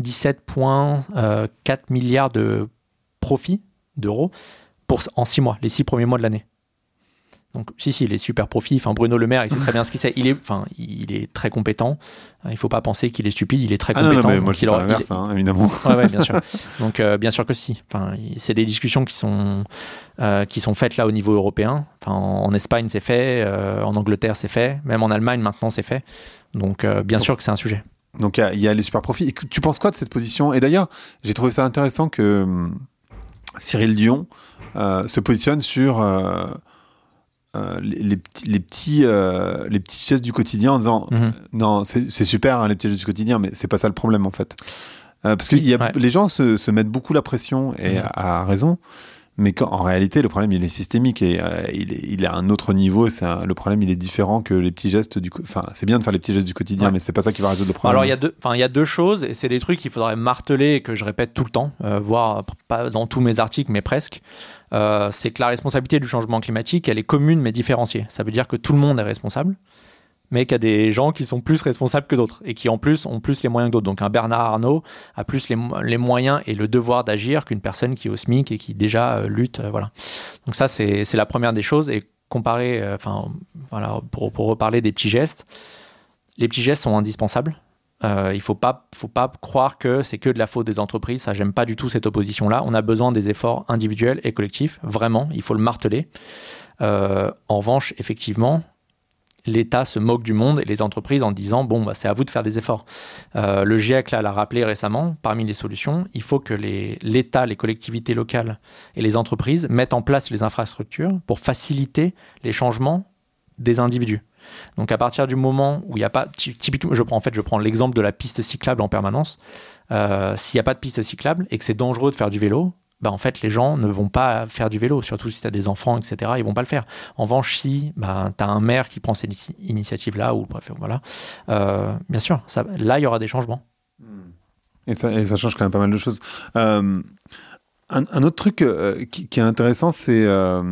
17,4 milliards de profits d'euros en 6 mois, les 6 premiers mois de l'année. Donc, il est super profit. Bruno Le Maire, il sait très bien ce qu'il sait. Il est très compétent. Il ne faut pas penser qu'il est stupide. Il est très compétent. Non, mais moi, je dis pas l'inverse, évidemment. Oui, bien sûr. Donc, bien sûr que si. C'est des discussions qui sont faites là au niveau européen. En Espagne, c'est fait. En Angleterre, c'est fait. Même en Allemagne, maintenant, c'est fait. Donc, bien sûr que c'est un sujet. Donc il y a les super profits. Et tu penses quoi de cette position? Et d'ailleurs, j'ai trouvé ça intéressant que Cyril Dion se positionne sur les petits gestes du quotidien en disant non, c'est super hein, les petits gestes du quotidien, mais c'est pas ça le problème en fait. Parce que les gens se mettent beaucoup la pression et à raison. Mais en réalité, le problème, il est systémique et il est à un autre niveau. Le problème, il est différent que les petits gestes Enfin, c'est bien de faire les petits gestes du quotidien, mais c'est pas ça qui va résoudre le problème. Alors, il y a deux choses, et c'est des trucs qu'il faudrait marteler et que je répète tout le temps, voire pas dans tous mes articles, mais presque. C'est que la responsabilité du changement climatique, elle est commune mais différenciée. Ça veut dire que tout le monde est responsable, mais qu'il y a des gens qui sont plus responsables que d'autres et qui en plus ont plus les moyens que d'autres. Donc un Bernard Arnault a plus les moyens et le devoir d'agir qu'une personne qui est au SMIC et qui déjà lutte. Voilà. Donc ça, c'est la première des choses. Et comparer, pour reparler des petits gestes, les petits gestes sont indispensables. Il faut pas croire que c'est que de la faute des entreprises. Ça, j'aime pas du tout cette opposition-là. On a besoin des efforts individuels et collectifs. Vraiment, il faut le marteler. En revanche, effectivement, l'État se moque du monde et les entreprises en disant bon bah c'est à vous de faire des efforts. Le GIEC l'a rappelé récemment, parmi les solutions, il faut que l'État, les collectivités locales et les entreprises mettent en place les infrastructures pour faciliter les changements des individus. Donc à partir du moment où il n'y a pas, typiquement, je prends l'exemple de la piste cyclable en permanence. S'il n'y a pas de piste cyclable et que c'est dangereux de faire du vélo, bah en fait, les gens ne vont pas faire du vélo, surtout si tu as des enfants, etc. Ils vont pas le faire. En revanche, si tu as un maire qui prend cette initiative-là, ou bref, voilà, bien sûr, là, il y aura des changements. Et ça change quand même pas mal de choses. Un autre truc qui est intéressant, c'est...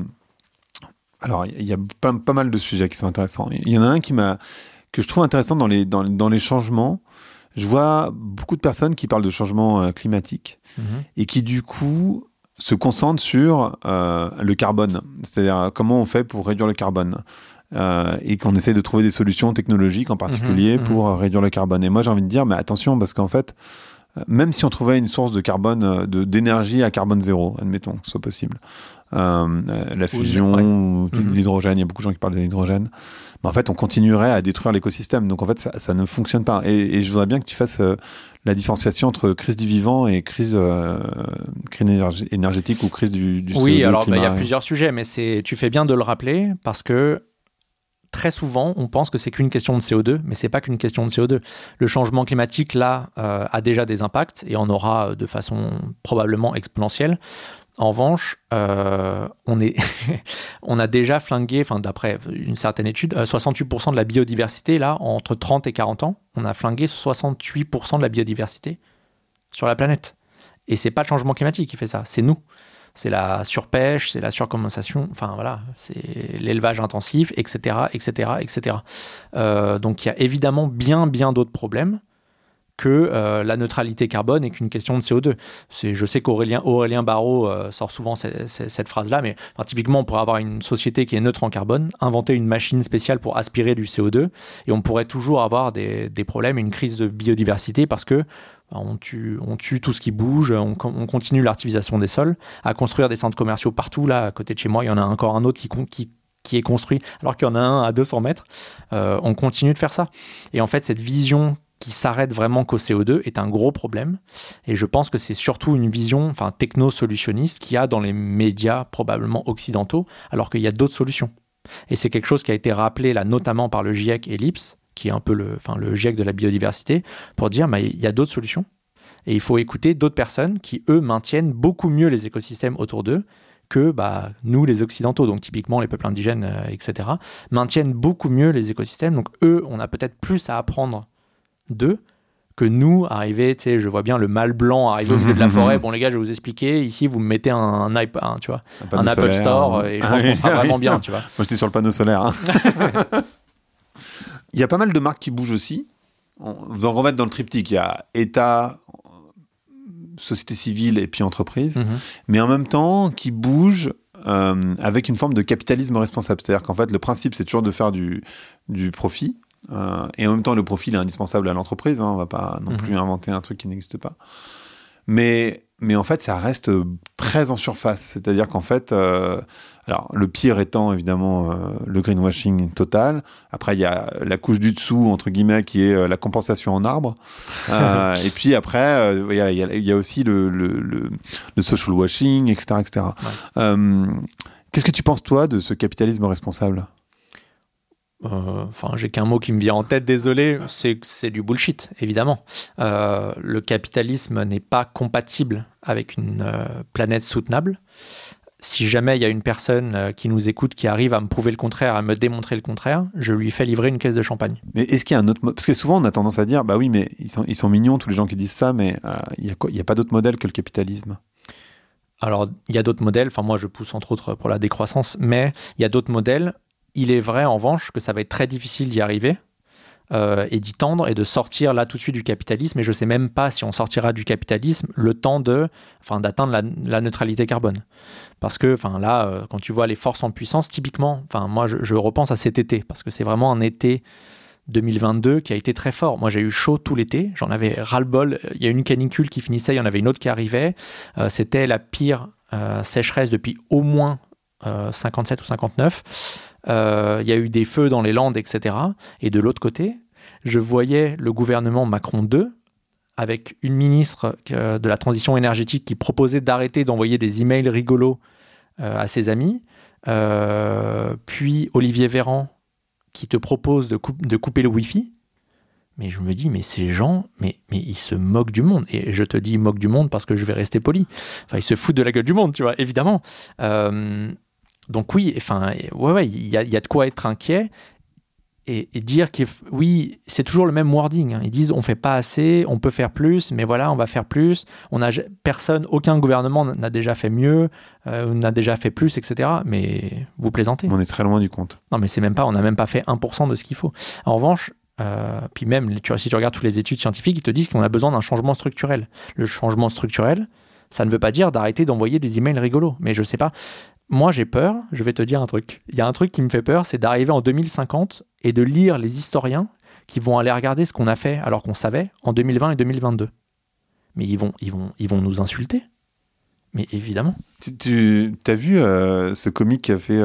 alors, il y a pas mal de sujets qui sont intéressants. Il y en a un que je trouve intéressant dans les changements. Je vois beaucoup de personnes qui parlent de changement climatique et qui, du coup, se concentrent sur le carbone. C'est-à-dire comment on fait pour réduire le carbone. Et qu'on essaie de trouver des solutions technologiques en particulier pour réduire le carbone. Et moi, j'ai envie de dire, mais attention, parce qu'en fait, même si on trouvait une source de carbone, d'énergie à carbone zéro, admettons que ce soit possible, la fusion, ou l'hydrogène, il y a beaucoup de gens qui parlent de l'hydrogène, mais en fait, on continuerait à détruire l'écosystème. Donc, en fait, ça ne fonctionne pas. Et je voudrais bien que tu fasses la différenciation entre crise du vivant et crise énergétique ou crise du CO2. Oui, alors il y a plusieurs sujets, mais tu fais bien de le rappeler parce que très souvent, on pense que c'est qu'une question de CO2, mais c'est pas qu'une question de CO2. Le changement climatique, là, a déjà des impacts et en aura de façon probablement exponentielle. En revanche, on a déjà flingué, d'après une certaine étude, 68% de la biodiversité, là, entre 30 et 40 ans, on a flingué 68% de la biodiversité sur la planète. Et c'est pas le changement climatique qui fait ça, c'est nous. C'est la surpêche, c'est la surcompensation, c'est l'élevage intensif, etc., etc., etc. Donc il y a évidemment bien d'autres problèmes que la neutralité carbone est qu'une question de CO2. Je sais qu'Aurélien Barraud sort souvent cette phrase-là, mais typiquement, on pourrait avoir une société qui est neutre en carbone, inventer une machine spéciale pour aspirer du CO2, et on pourrait toujours avoir des problèmes, une crise de biodiversité, parce que on tue tout ce qui bouge, on continue l'artificialisation des sols, à construire des centres commerciaux partout. Là, à côté de chez moi, il y en a encore un autre qui est construit, alors qu'il y en a un à 200 mètres. On continue de faire ça. Et en fait, cette vision qui s'arrête vraiment qu'au CO2 est un gros problème. Et je pense que c'est surtout une vision techno-solutionniste qu'il y a dans les médias probablement occidentaux, alors qu'il y a d'autres solutions. Et c'est quelque chose qui a été rappelé là, notamment par le GIEC et l'IPS, qui est un peu le GIEC de la biodiversité, pour dire il y a d'autres solutions. Et il faut écouter d'autres personnes qui, eux, maintiennent beaucoup mieux les écosystèmes autour d'eux que nous, les Occidentaux, donc typiquement les peuples indigènes, etc., maintiennent beaucoup mieux les écosystèmes. Donc eux, on a peut-être plus à apprendre d'eux que nous, arriver, tu sais, je vois bien le mâle blanc arriver au milieu de la forêt. Bon, les gars, je vais vous expliquer. Ici, vous me mettez un Apple Store et je pense qu'on sera vraiment bien, tu vois. Moi, j'étais sur le panneau solaire. Il y a pas mal de marques qui bougent aussi. Vous en remettre dans le triptyque. Il y a État, société civile et puis entreprise. Mais en même temps, qui bougent avec une forme de capitalisme responsable. C'est-à-dire qu'en fait, le principe, c'est toujours de faire du profit. Et en même temps, le profit est indispensable à l'entreprise. On ne va pas non plus inventer un truc qui n'existe pas. Mais en fait, ça reste très en surface. C'est-à-dire qu'en fait, Alors, le pire étant évidemment le greenwashing total. Après, il y a la couche du dessous, entre guillemets, qui est la compensation en arbre. Et puis après, il y a aussi le social washing, etc. etc. Ouais. Qu'est-ce que tu penses, toi, de ce capitalisme responsable ? J'ai qu'un mot qui me vient en tête, désolé, c'est du bullshit, évidemment. Le capitalisme n'est pas compatible avec une planète soutenable. Si jamais il y a une personne qui nous écoute, qui arrive à me prouver le contraire, à me démontrer le contraire, je lui fais livrer une caisse de champagne. Mais est-ce qu'il y a un autre mode ? Parce que souvent on a tendance à dire, bah oui, mais ils sont mignons tous les gens qui disent ça, mais il y a pas d'autre modèle que le capitalisme. Alors, il y a d'autres modèles, moi je pousse entre autres pour la décroissance, mais il y a d'autres modèles. Il est vrai en revanche que ça va être très difficile d'y arriver et d'y tendre et de sortir là tout de suite du capitalisme. Et je ne sais même pas si on sortira du capitalisme le temps d'atteindre la neutralité carbone. Parce que là, quand tu vois les forces en puissance, typiquement, moi je repense à cet été, parce que c'est vraiment un été 2022 qui a été très fort. Moi j'ai eu chaud tout l'été, j'en avais ras-le-bol. Il y a une canicule qui finissait, il y en avait une autre qui arrivait. C'était la pire sécheresse depuis au moins 57 ou 59. Il y a eu des feux dans les Landes, etc. Et de l'autre côté, je voyais le gouvernement Macron 2 avec une ministre de la transition énergétique qui proposait d'arrêter d'envoyer des emails rigolos à ses amis. Puis Olivier Véran qui te propose de couper le Wi-Fi. Mais je me dis, mais ces gens, mais ils se moquent du monde. Et je te dis moquent du monde parce que je vais rester poli. Ils se foutent de la gueule du monde, tu vois, évidemment. Donc oui, il y a de quoi être inquiet et dire que oui, c'est toujours le même wording. Ils disent on fait pas assez, on peut faire plus, mais voilà, on va faire plus. Aucun gouvernement n'a déjà fait mieux, n'a déjà fait plus, etc. Mais vous plaisantez. On est très loin du compte. Non, mais on n'a même pas fait 1% de ce qu'il faut. En revanche, puis même, si tu regardes toutes les études scientifiques, ils te disent qu'on a besoin d'un changement structurel. Le changement structurel, ça ne veut pas dire d'arrêter d'envoyer des emails rigolos. Mais je sais pas. Moi, j'ai peur, je vais te dire un truc. Il y a un truc qui me fait peur, c'est d'arriver en 2050 et de lire les historiens qui vont aller regarder ce qu'on a fait alors qu'on savait en 2020 et 2022. Mais ils vont nous insulter. Mais évidemment. Tu as vu ce comique qui a fait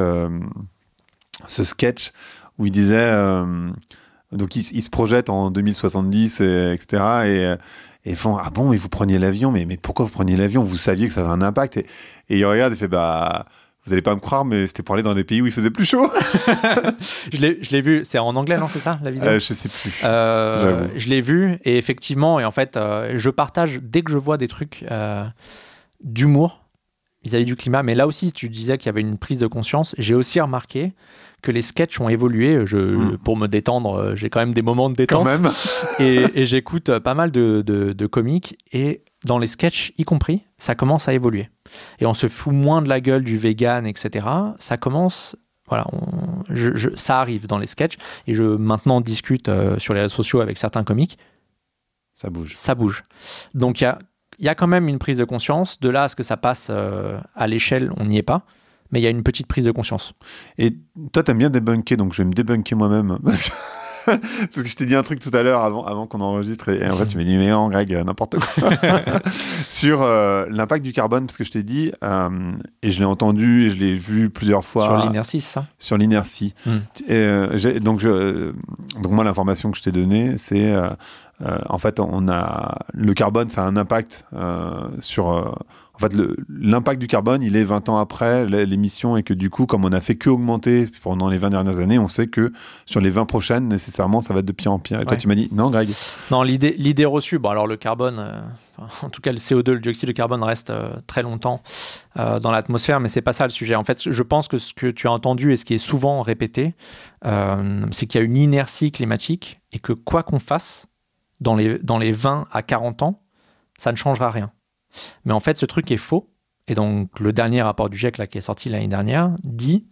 ce sketch où il disait... donc, il se projette en 2070, etc. Et ils font, ah bon, mais vous preniez l'avion, mais pourquoi vous preniez l'avion ? Vous saviez que ça avait un impact. Et il regarde et fait, vous allez pas me croire, mais c'était pour aller dans des pays où il faisait plus chaud. Je l'ai vu, c'est en anglais, non, c'est ça, la vidéo ? Je sais plus. Je l'ai vu, et effectivement, et en fait, je partage, dès que je vois des trucs d'humour vis-à-vis du climat, mais là aussi, tu disais qu'il y avait une prise de conscience, j'ai aussi remarqué que les sketchs ont évolué. Pour me détendre, j'ai quand même des moments de détente. Quand même. et j'écoute pas mal de comiques, et dans les sketchs y compris, ça commence à évoluer. Et on se fout moins de la gueule du vegan, etc. Ça commence... Voilà, ça arrive dans les sketchs, et je maintenant discute sur les réseaux sociaux avec certains comiques. Ça bouge. Ça bouge. Donc il y a quand même une prise de conscience. De là à ce que ça passe à l'échelle, on n'y est pas. Mais il y a une petite prise de conscience. Et toi, t'aimes bien débunker, donc je vais me débunker moi-même. Parce que je t'ai dit un truc tout à l'heure avant qu'on enregistre, et en fait, tu m'as dit, mais non, Greg, n'importe quoi. Sur l'impact du carbone, parce que je t'ai dit, et je l'ai entendu, et je l'ai vu plusieurs fois. Sur l'inertie, ça ? Sur l'inertie. Donc moi, l'information que je t'ai donnée, c'est... en fait, le carbone, ça a un impact sur... En fait, l'impact du carbone, il est 20 ans après l'émission, et que du coup, comme on n'a fait que augmenter pendant les 20 dernières années, on sait que sur les 20 prochaines, nécessairement, ça va être de pire en pire. Et toi, tu m'as dit, non, Greg ? Non, l'idée reçue, alors le carbone, en tout cas le CO2, le dioxyde de carbone reste très longtemps dans l'atmosphère, mais c'est pas ça le sujet. En fait, je pense que ce que tu as entendu et ce qui est souvent répété, c'est qu'il y a une inertie climatique, et que quoi qu'on fasse dans les 20 à 40 ans, ça ne changera rien. Mais en fait, ce truc est faux. Et donc, le dernier rapport du GIEC qui est sorti l'année dernière dit,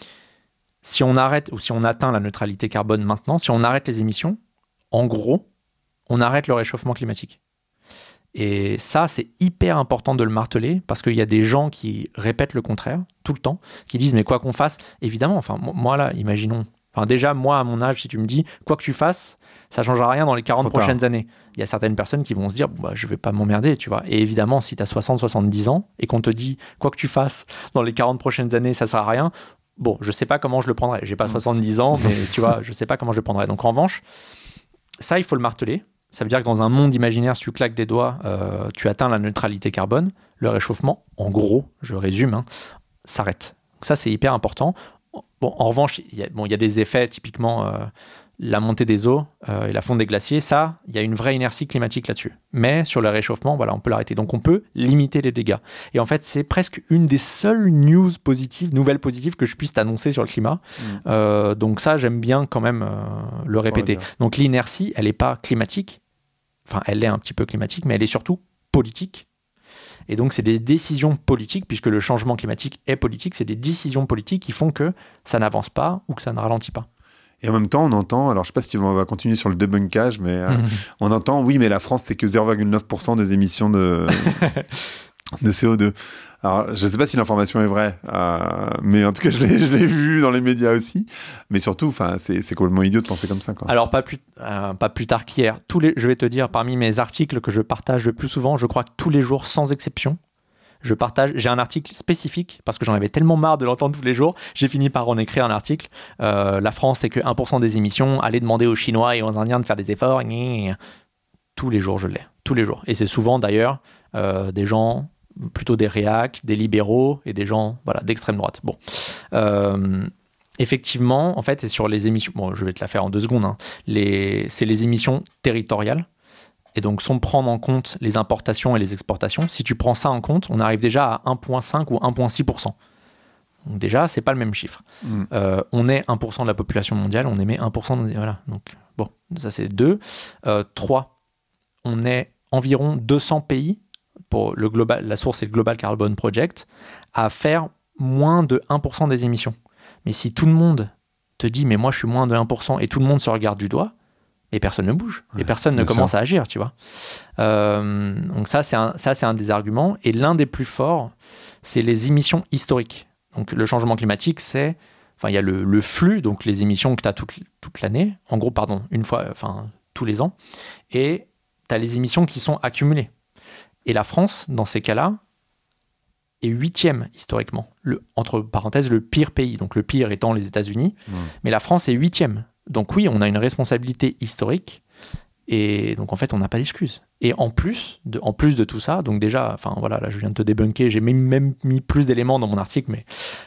si on arrête ou si on atteint la neutralité carbone maintenant, si on arrête les émissions, en gros, on arrête le réchauffement climatique. Et ça, c'est hyper important de le marteler, parce qu'il y a des gens qui répètent le contraire tout le temps, qui disent, mais quoi qu'on fasse, évidemment, moi là, imaginons, Enfin, déjà, moi, à mon âge, si tu me dis, quoi que tu fasses, ça ne changera rien dans les 40 prochaines années. Il y a certaines personnes qui vont se dire, je ne vais pas m'emmerder, tu vois. Et évidemment, si tu as 60, 70 ans et qu'on te dit, quoi que tu fasses dans les 40 prochaines années, ça ne sert à rien, bon, je ne sais pas comment je le prendrai. Je n'ai pas 70 ans, mais tu vois, je ne sais pas comment je le prendrai. Donc, en revanche, ça, il faut le marteler. Ça veut dire que dans un monde imaginaire, si tu claques des doigts, tu atteins la neutralité carbone. Le réchauffement, en gros, je résume, s'arrête. Donc ça, c'est hyper important. Bon, en revanche, il y a des effets, typiquement la montée des eaux et la fonte des glaciers. Ça, il y a une vraie inertie climatique là-dessus. Mais sur le réchauffement, voilà, on peut l'arrêter. Donc, on peut limiter les dégâts. Et en fait, c'est presque une des seules nouvelles positives que je puisse t'annoncer sur le climat. Donc ça, j'aime bien quand même le répéter. Donc, l'inertie, elle n'est pas climatique. Enfin, elle est un petit peu climatique, mais elle est surtout politique. Et donc, c'est des décisions politiques, puisque le changement climatique est politique, c'est des décisions politiques qui font que ça n'avance pas ou que ça ne ralentit pas. Et en même temps, on entend, alors je ne sais pas si on va continuer sur le débunkage, mais on entend, oui, mais la France, c'est que 0,9% des émissions de CO2. Alors, je ne sais pas si l'information est vraie, mais en tout cas, je l'ai vu dans les médias aussi. Mais surtout, c'est complètement idiot de penser comme ça, quoi. Alors, pas plus tard qu'hier. Je vais te dire, parmi mes articles que je partage le plus souvent, je crois que tous les jours, sans exception, j'ai un article spécifique, parce que j'en avais tellement marre de l'entendre tous les jours, j'ai fini par en écrire un article. La France, c'est que 1% des émissions, allez demander aux Chinois et aux Indiens de faire des efforts. Tous les jours, je l'ai. Tous les jours. Et c'est souvent, d'ailleurs, des gens... plutôt des réacs, des libéraux et des gens d'extrême droite. Bon. Effectivement, en fait, c'est sur les émissions... Bon, je vais te la faire en 2 secondes. C'est les émissions territoriales. Et donc, sans prendre en compte les importations et les exportations, si tu prends ça en compte, on arrive déjà à 1,5 ou 1,6%. Donc déjà, c'est pas le même chiffre. On est 1% de la population mondiale, on émet 1%. Voilà. Donc, bon, ça c'est 2. 3, on est environ 200 pays pour la source c'est le Global Carbon Project, à faire moins de 1% des émissions. Mais si tout le monde te dit, mais moi je suis moins de 1%, et tout le monde se regarde du doigt, et personne ne bouge, et personne ne commence à agir, tu vois. Donc ça c'est un des arguments. Et l'un des plus forts, c'est les émissions historiques. Donc le changement climatique, il y a le flux, donc les émissions que tu as toute l'année, en gros, une fois, tous les ans, et tu as les émissions qui sont accumulées. Et la France, dans ces cas-là, est 8e historiquement. Entre parenthèses, le pire pays. Donc le pire étant les États-Unis. Mais la France est 8e. Donc oui, on a une responsabilité historique. Et donc en fait, on n'a pas d'excuses. Et en plus de tout ça, donc déjà, là, je viens de te débunker, j'ai même mis plus d'éléments dans mon article, mais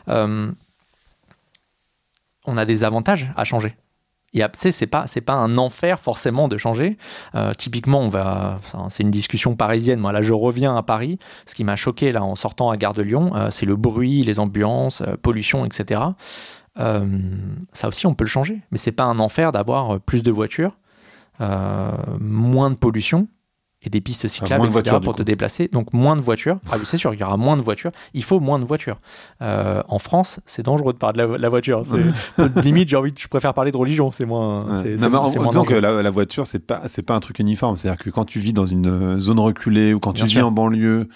on a des avantages à changer. C'est pas un enfer forcément de changer. Typiquement, c'est une discussion parisienne. Moi, là, je reviens à Paris. Ce qui m'a choqué là en sortant à Gare de Lyon, c'est le bruit, les ambulances, pollution, etc. Ça aussi, on peut le changer. Mais c'est pas un enfer d'avoir plus de voitures, moins de pollution et des pistes cyclables, etc. pour te déplacer. Donc moins de voitures. Ah oui, c'est sûr, il y aura moins de voitures. Il faut moins de voitures. En France, c'est dangereux de parler de la voiture. Limite, je préfère parler de religion. C'est moins. Disons que la voiture, c'est pas un truc uniforme. C'est-à-dire que quand tu vis dans une zone reculée ou quand tu vis en banlieue.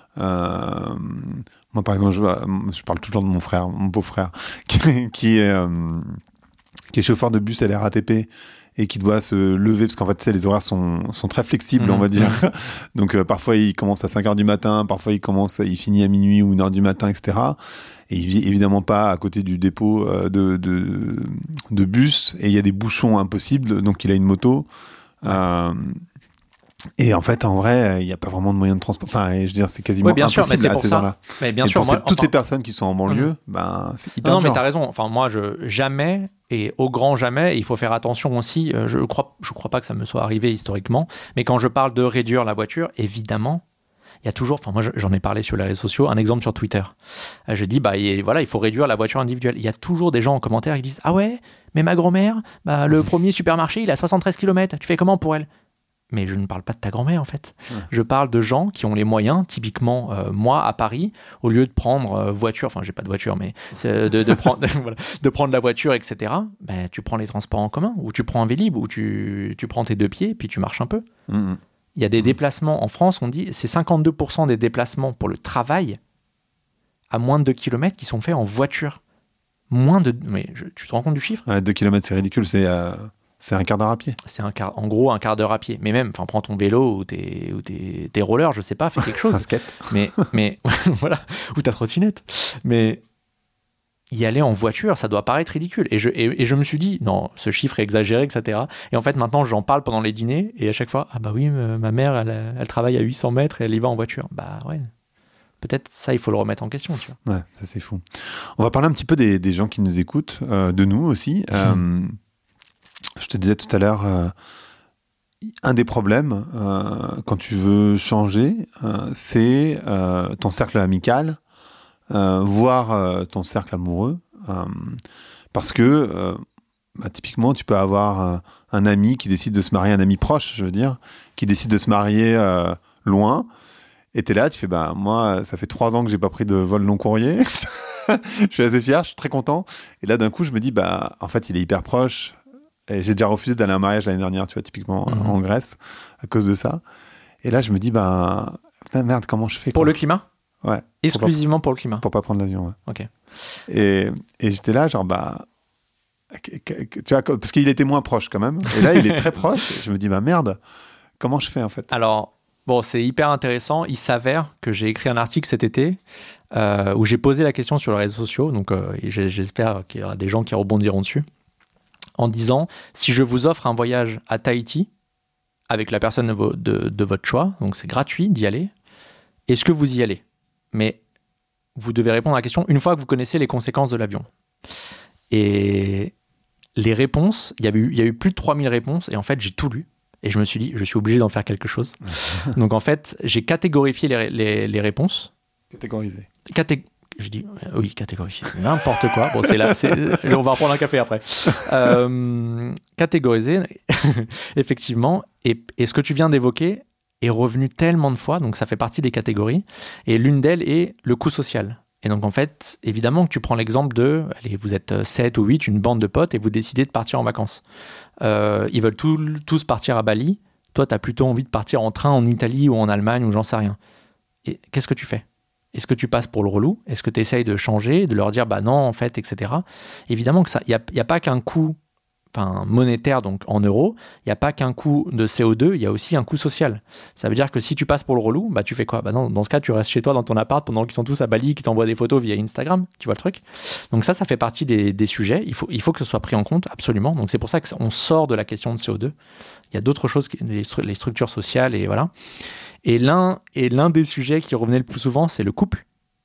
Moi, par exemple, je parle toujours de mon beau-frère, qui est chauffeur de bus à la RATP et qui doit se lever, parce qu'en fait, les horaires sont très flexibles, on va dire. Donc, parfois, il commence à 5h du matin, parfois, il finit à minuit ou 1h du matin, etc. Et il vit évidemment pas à côté du dépôt de bus, et il y a des bouchons impossibles, donc il a une moto. Et en fait, en vrai, il n'y a pas vraiment de moyen de transport. je veux dire, c'est quasiment impossible à ces heures-là. Mais bien sûr, toutes ces personnes qui sont en banlieue, c'est hyper dur. Non, mais t'as raison. Moi, jamais, et au grand jamais, il faut faire attention aussi. Je crois pas que ça me soit arrivé historiquement, mais quand je parle de réduire la voiture, évidemment, il y a toujours, moi j'en ai parlé sur les réseaux sociaux, un exemple sur Twitter. Je dis, il faut réduire la voiture individuelle. Il y a toujours des gens en commentaire qui disent, ah ouais, mais ma grand-mère, le premier supermarché, il a 73 km. Tu fais comment pour elle ? Mais je ne parle pas de ta grand-mère, en fait. Je parle de gens qui ont les moyens, typiquement, moi, à Paris, au lieu de prendre voiture, j'ai pas de voiture, mais de prendre la voiture, etc., tu prends les transports en commun, ou tu prends un Vélib, ou tu prends tes 2 pieds, puis tu marches un peu. Il y a des déplacements, en France, on dit, c'est 52% des déplacements pour le travail à moins de 2 km qui sont faits en voiture. Mais tu te rends compte du chiffre ? 2 km, c'est ridicule. C'est un quart d'heure à pied. C'est en gros un quart d'heure à pied. Mais même, prends ton vélo ou tes rollers, je sais pas, fais quelque chose. Un skate. Mais voilà, ou ta trottinette. Mais y aller en voiture, ça doit paraître ridicule. Et je me suis dit, non, ce chiffre est exagéré, etc. Et en fait, maintenant, j'en parle pendant les dîners. Et à chaque fois, ah bah oui, ma mère, elle travaille à 800 mètres et elle y va en voiture. Bah ouais. Peut-être ça, il faut le remettre en question. Tu vois. Ouais, ça c'est fou. On va parler un petit peu des gens qui nous écoutent, de nous aussi. Je te disais tout à l'heure, un des problèmes quand tu veux changer, c'est ton cercle amical, voire ton cercle amoureux. Parce que typiquement, tu peux avoir un ami qui décide de se marier, un ami proche, je veux dire, qui décide de se marier loin. Et t'es là, tu fais, moi, ça fait 3 ans que j'ai pas pris de vol long courrier. Je suis assez fier, je suis très content. Et là, d'un coup, je me dis, en fait, il est hyper proche. Et j'ai déjà refusé d'aller à un mariage l'année dernière, tu vois, typiquement en Grèce, à cause de ça. Et là, je me dis, putain, merde, comment je fais Pour le climat ? Ouais. Exclusivement pour le climat. Pour pas prendre l'avion, ouais. Ok. Et j'étais là, genre, tu vois, parce qu'il était moins proche quand même. Et là, il est très proche. Et je me dis, merde, comment je fais en fait ? Alors, bon, c'est hyper intéressant. Il s'avère que j'ai écrit un article cet été où j'ai posé la question sur les réseaux sociaux. Donc, j'espère qu'il y aura des gens qui rebondiront dessus. En disant, si je vous offre un voyage à Tahiti avec la personne de votre choix, donc c'est gratuit d'y aller, est-ce que vous y allez ? Mais vous devez répondre à la question une fois que vous connaissez les conséquences de l'avion. Et les réponses, il y a eu plus de 3000 réponses, et en fait, j'ai tout lu. Et je me suis dit, je suis obligé d'en faire quelque chose. Donc en fait, j'ai catégorifié les réponses. Catégorisé. Je dis, oui, catégorifié. N'importe quoi. Bon, on va reprendre un café après. Catégoriser, effectivement. Et ce que tu viens d'évoquer est revenu tellement de fois, donc ça fait partie des catégories. Et l'une d'elles est le coût social. Et donc, en fait, évidemment que tu prends l'exemple de, allez, vous êtes 7 ou 8, une bande de potes, et vous décidez de partir en vacances. Ils veulent tous partir à Bali. Toi, tu as plutôt envie de partir en train en Italie ou en Allemagne ou j'en sais rien. Et qu'est-ce que tu fais ? Est-ce que tu passes pour le relou ? Est-ce que tu essayes de changer, de leur dire non, en fait, etc. Évidemment que ça, il n'y a pas qu'un coût monétaire, donc en euros, il n'y a pas qu'un coût de CO2, il y a aussi un coût social. Ça veut dire que si tu passes pour le relou, tu fais quoi ? Non, dans ce cas, tu restes chez toi dans ton appart pendant qu'ils sont tous à Bali, qui t'envoient des photos via Instagram, tu vois le truc ? Donc ça fait partie des sujets, il faut que ce soit pris en compte, absolument. Donc c'est pour ça qu'on sort de la question de CO2. Il y a d'autres choses, les structures sociales, et voilà. Et l'un des sujets qui revenait le plus souvent, c'est le couple.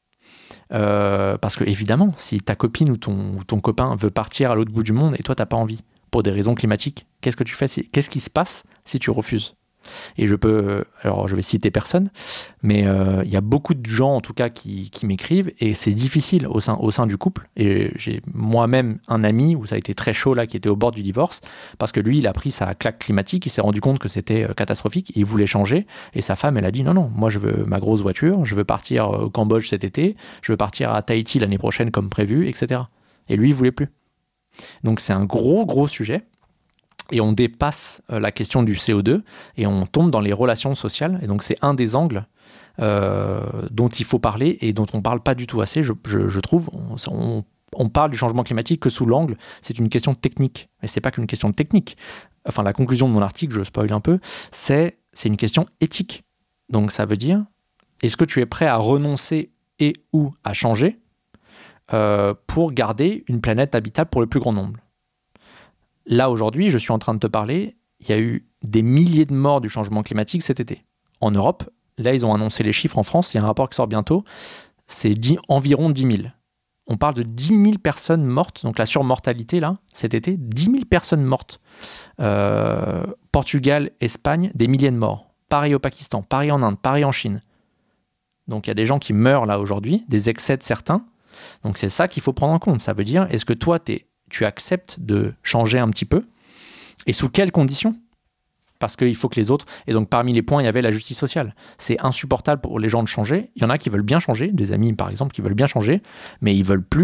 Parce que évidemment, si ta copine ou ton copain veut partir à l'autre bout du monde et toi, tu n'as pas envie, pour des raisons climatiques, qu'est-ce que tu fais ? Qu'est-ce qui se passe si tu refuses ? Et je vais citer personne, mais il y a beaucoup de gens en tout cas qui m'écrivent et c'est difficile au sein du couple. Et j'ai moi-même un ami où ça a été très chaud là, qui était au bord du divorce parce que lui il a pris sa claque climatique, il s'est rendu compte que c'était catastrophique, il voulait changer et sa femme elle a dit non, moi je veux ma grosse voiture, je veux partir au Cambodge cet été, je veux partir à Tahiti l'année prochaine comme prévu, etc. Et lui il voulait plus. Donc c'est un gros sujet. Et on dépasse la question du CO2 et on tombe dans les relations sociales. Et donc, c'est un des angles dont il faut parler et dont on ne parle pas du tout assez, je trouve. On parle du changement climatique que sous l'angle, c'est une question technique. Mais ce n'est pas qu'une question de technique. Enfin, la conclusion de mon article, je spoil un peu, c'est une question éthique. Donc, ça veut dire, est-ce que tu es prêt à renoncer et ou à changer pour garder une planète habitable pour le plus grand nombre ? Là, aujourd'hui, je suis en train de te parler, il y a eu des milliers de morts du changement climatique cet été. En Europe, là, ils ont annoncé les chiffres en France, il y a un rapport qui sort bientôt, c'est environ 10 000. On parle de 10 000 personnes mortes, donc la surmortalité, là, cet été, 10 000 personnes mortes. Portugal, Espagne, des milliers de morts. Pareil au Pakistan, pareil en Inde, pareil en Chine. Donc, il y a des gens qui meurent là aujourd'hui, des excès de certains. Donc, c'est ça qu'il faut prendre en compte. Ça veut dire, est-ce que toi, tu acceptes de changer un petit peu et sous quelles conditions ? Parce qu'il faut que les autres... Et donc, parmi les points, il y avait la justice sociale. C'est insupportable pour les gens de changer. Il y en a qui veulent bien changer, des amis, par exemple, qui veulent bien changer, mais ils veulent plus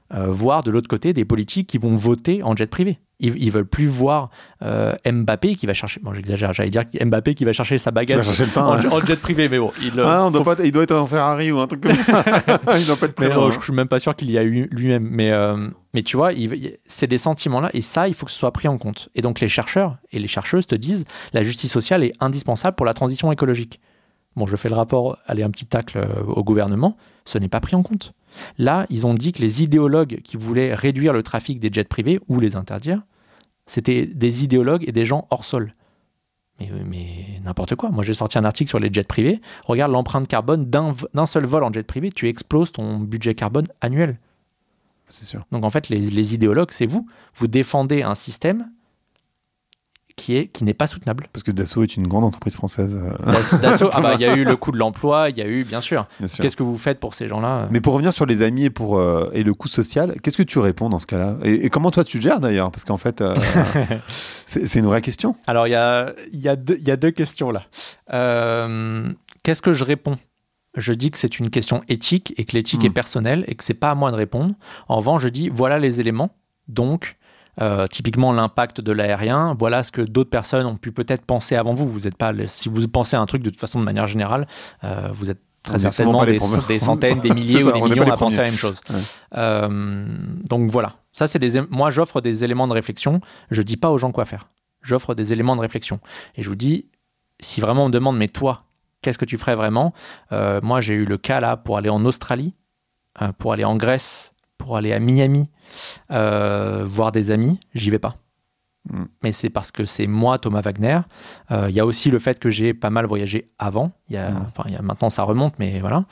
voir de l'autre côté des politiques qui vont voter en jet privé. Ils veulent plus voir Mbappé qui va chercher. Bon, j'exagère, j'allais dire Mbappé qui va chercher sa baguette en jet privé, mais bon. Il doit être en Ferrari ou un truc comme ça. Il doit pas être très loin. Je suis même pas sûr qu'il y a eu lui-même. Mais tu vois, c'est des sentiments-là, et ça, il faut que ce soit pris en compte. Et donc, les chercheurs et les chercheuses te disent la justice sociale est indispensable pour la transition écologique. Bon, je fais le rapport, allez, un petit tacle au gouvernement, ce n'est pas pris en compte. Là, ils ont dit que les idéologues qui voulaient réduire le trafic des jets privés ou les interdire, c'était des idéologues et des gens hors sol. Mais n'importe quoi. Moi, j'ai sorti un article sur les jets privés. Regarde l'empreinte carbone d'un seul vol en jet privé, tu exploses ton budget carbone annuel. C'est sûr. Donc en fait, les idéologues, c'est vous. Vous défendez un système qui n'est pas soutenable. Parce que Dassault est une grande entreprise française. Dassault, il y a eu le coût de l'emploi, il y a eu, bien sûr. Qu'est-ce que vous faites pour ces gens-là ? Mais pour revenir sur les amis et le coût social, qu'est-ce que tu réponds dans ce cas-là ? Et comment toi tu le gères d'ailleurs ? Parce qu'en fait, c'est une vraie question. Alors il y a deux questions là. Qu'est-ce que je réponds ? Je dis que c'est une question éthique et que l'éthique est personnelle et que c'est pas à moi de répondre. En revanche, je dis voilà les éléments. Donc, typiquement l'impact de l'aérien, voilà ce que d'autres personnes ont pu peut-être penser avant vous. Vous êtes pas, si vous pensez à un truc de toute façon de manière générale, vous êtes très certainement des centaines, des milliers ou des millions à penser à la même chose. Ouais. Donc voilà, ça c'est moi j'offre des éléments de réflexion. Je dis pas aux gens quoi faire. J'offre des éléments de réflexion et je vous dis, si vraiment on me demande mais toi, qu'est-ce que tu ferais vraiment ? Moi j'ai eu le cas là pour aller en Australie, pour aller en Grèce, pour aller à Miami, voir des amis, j'y vais pas. Mais c'est parce que c'est moi, Thomas Wagner. Il y a aussi le fait que j'ai pas mal voyagé avant. Maintenant, ça remonte, mais voilà.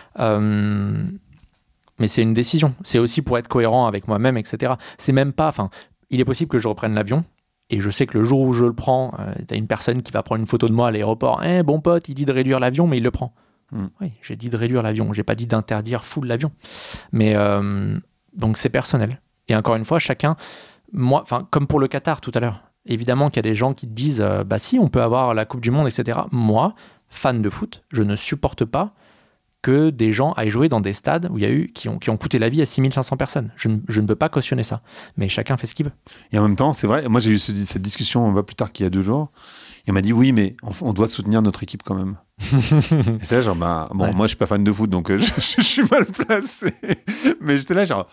Mais c'est une décision. C'est aussi pour être cohérent avec moi-même, etc. C'est même pas... il est possible que je reprenne l'avion. Et je sais que le jour où je le prends, t'as une personne qui va prendre une photo de moi à l'aéroport. « Bon pote, il dit de réduire l'avion, mais il le prend. » Oui, j'ai dit de réduire l'avion. J'ai pas dit d'interdire full l'avion. Mais donc c'est personnel. Et encore une fois, chacun, comme pour le Qatar tout à l'heure, évidemment qu'il y a des gens qui te disent si on peut avoir la Coupe du Monde, etc. Moi, fan de foot, je ne supporte pas que des gens aillent jouer dans des stades où il y a eu qui ont coûté la vie à 6500 personnes. Je ne peux pas cautionner ça. Mais chacun fait ce qu'il veut. Et en même temps, c'est vrai, moi j'ai eu cette discussion plus tard qu'il y a 2 jours. Il m'a dit oui, mais on doit soutenir notre équipe quand même. Et c'est là, genre, moi je suis pas fan de foot, donc je suis mal placé. Mais j'étais là, genre,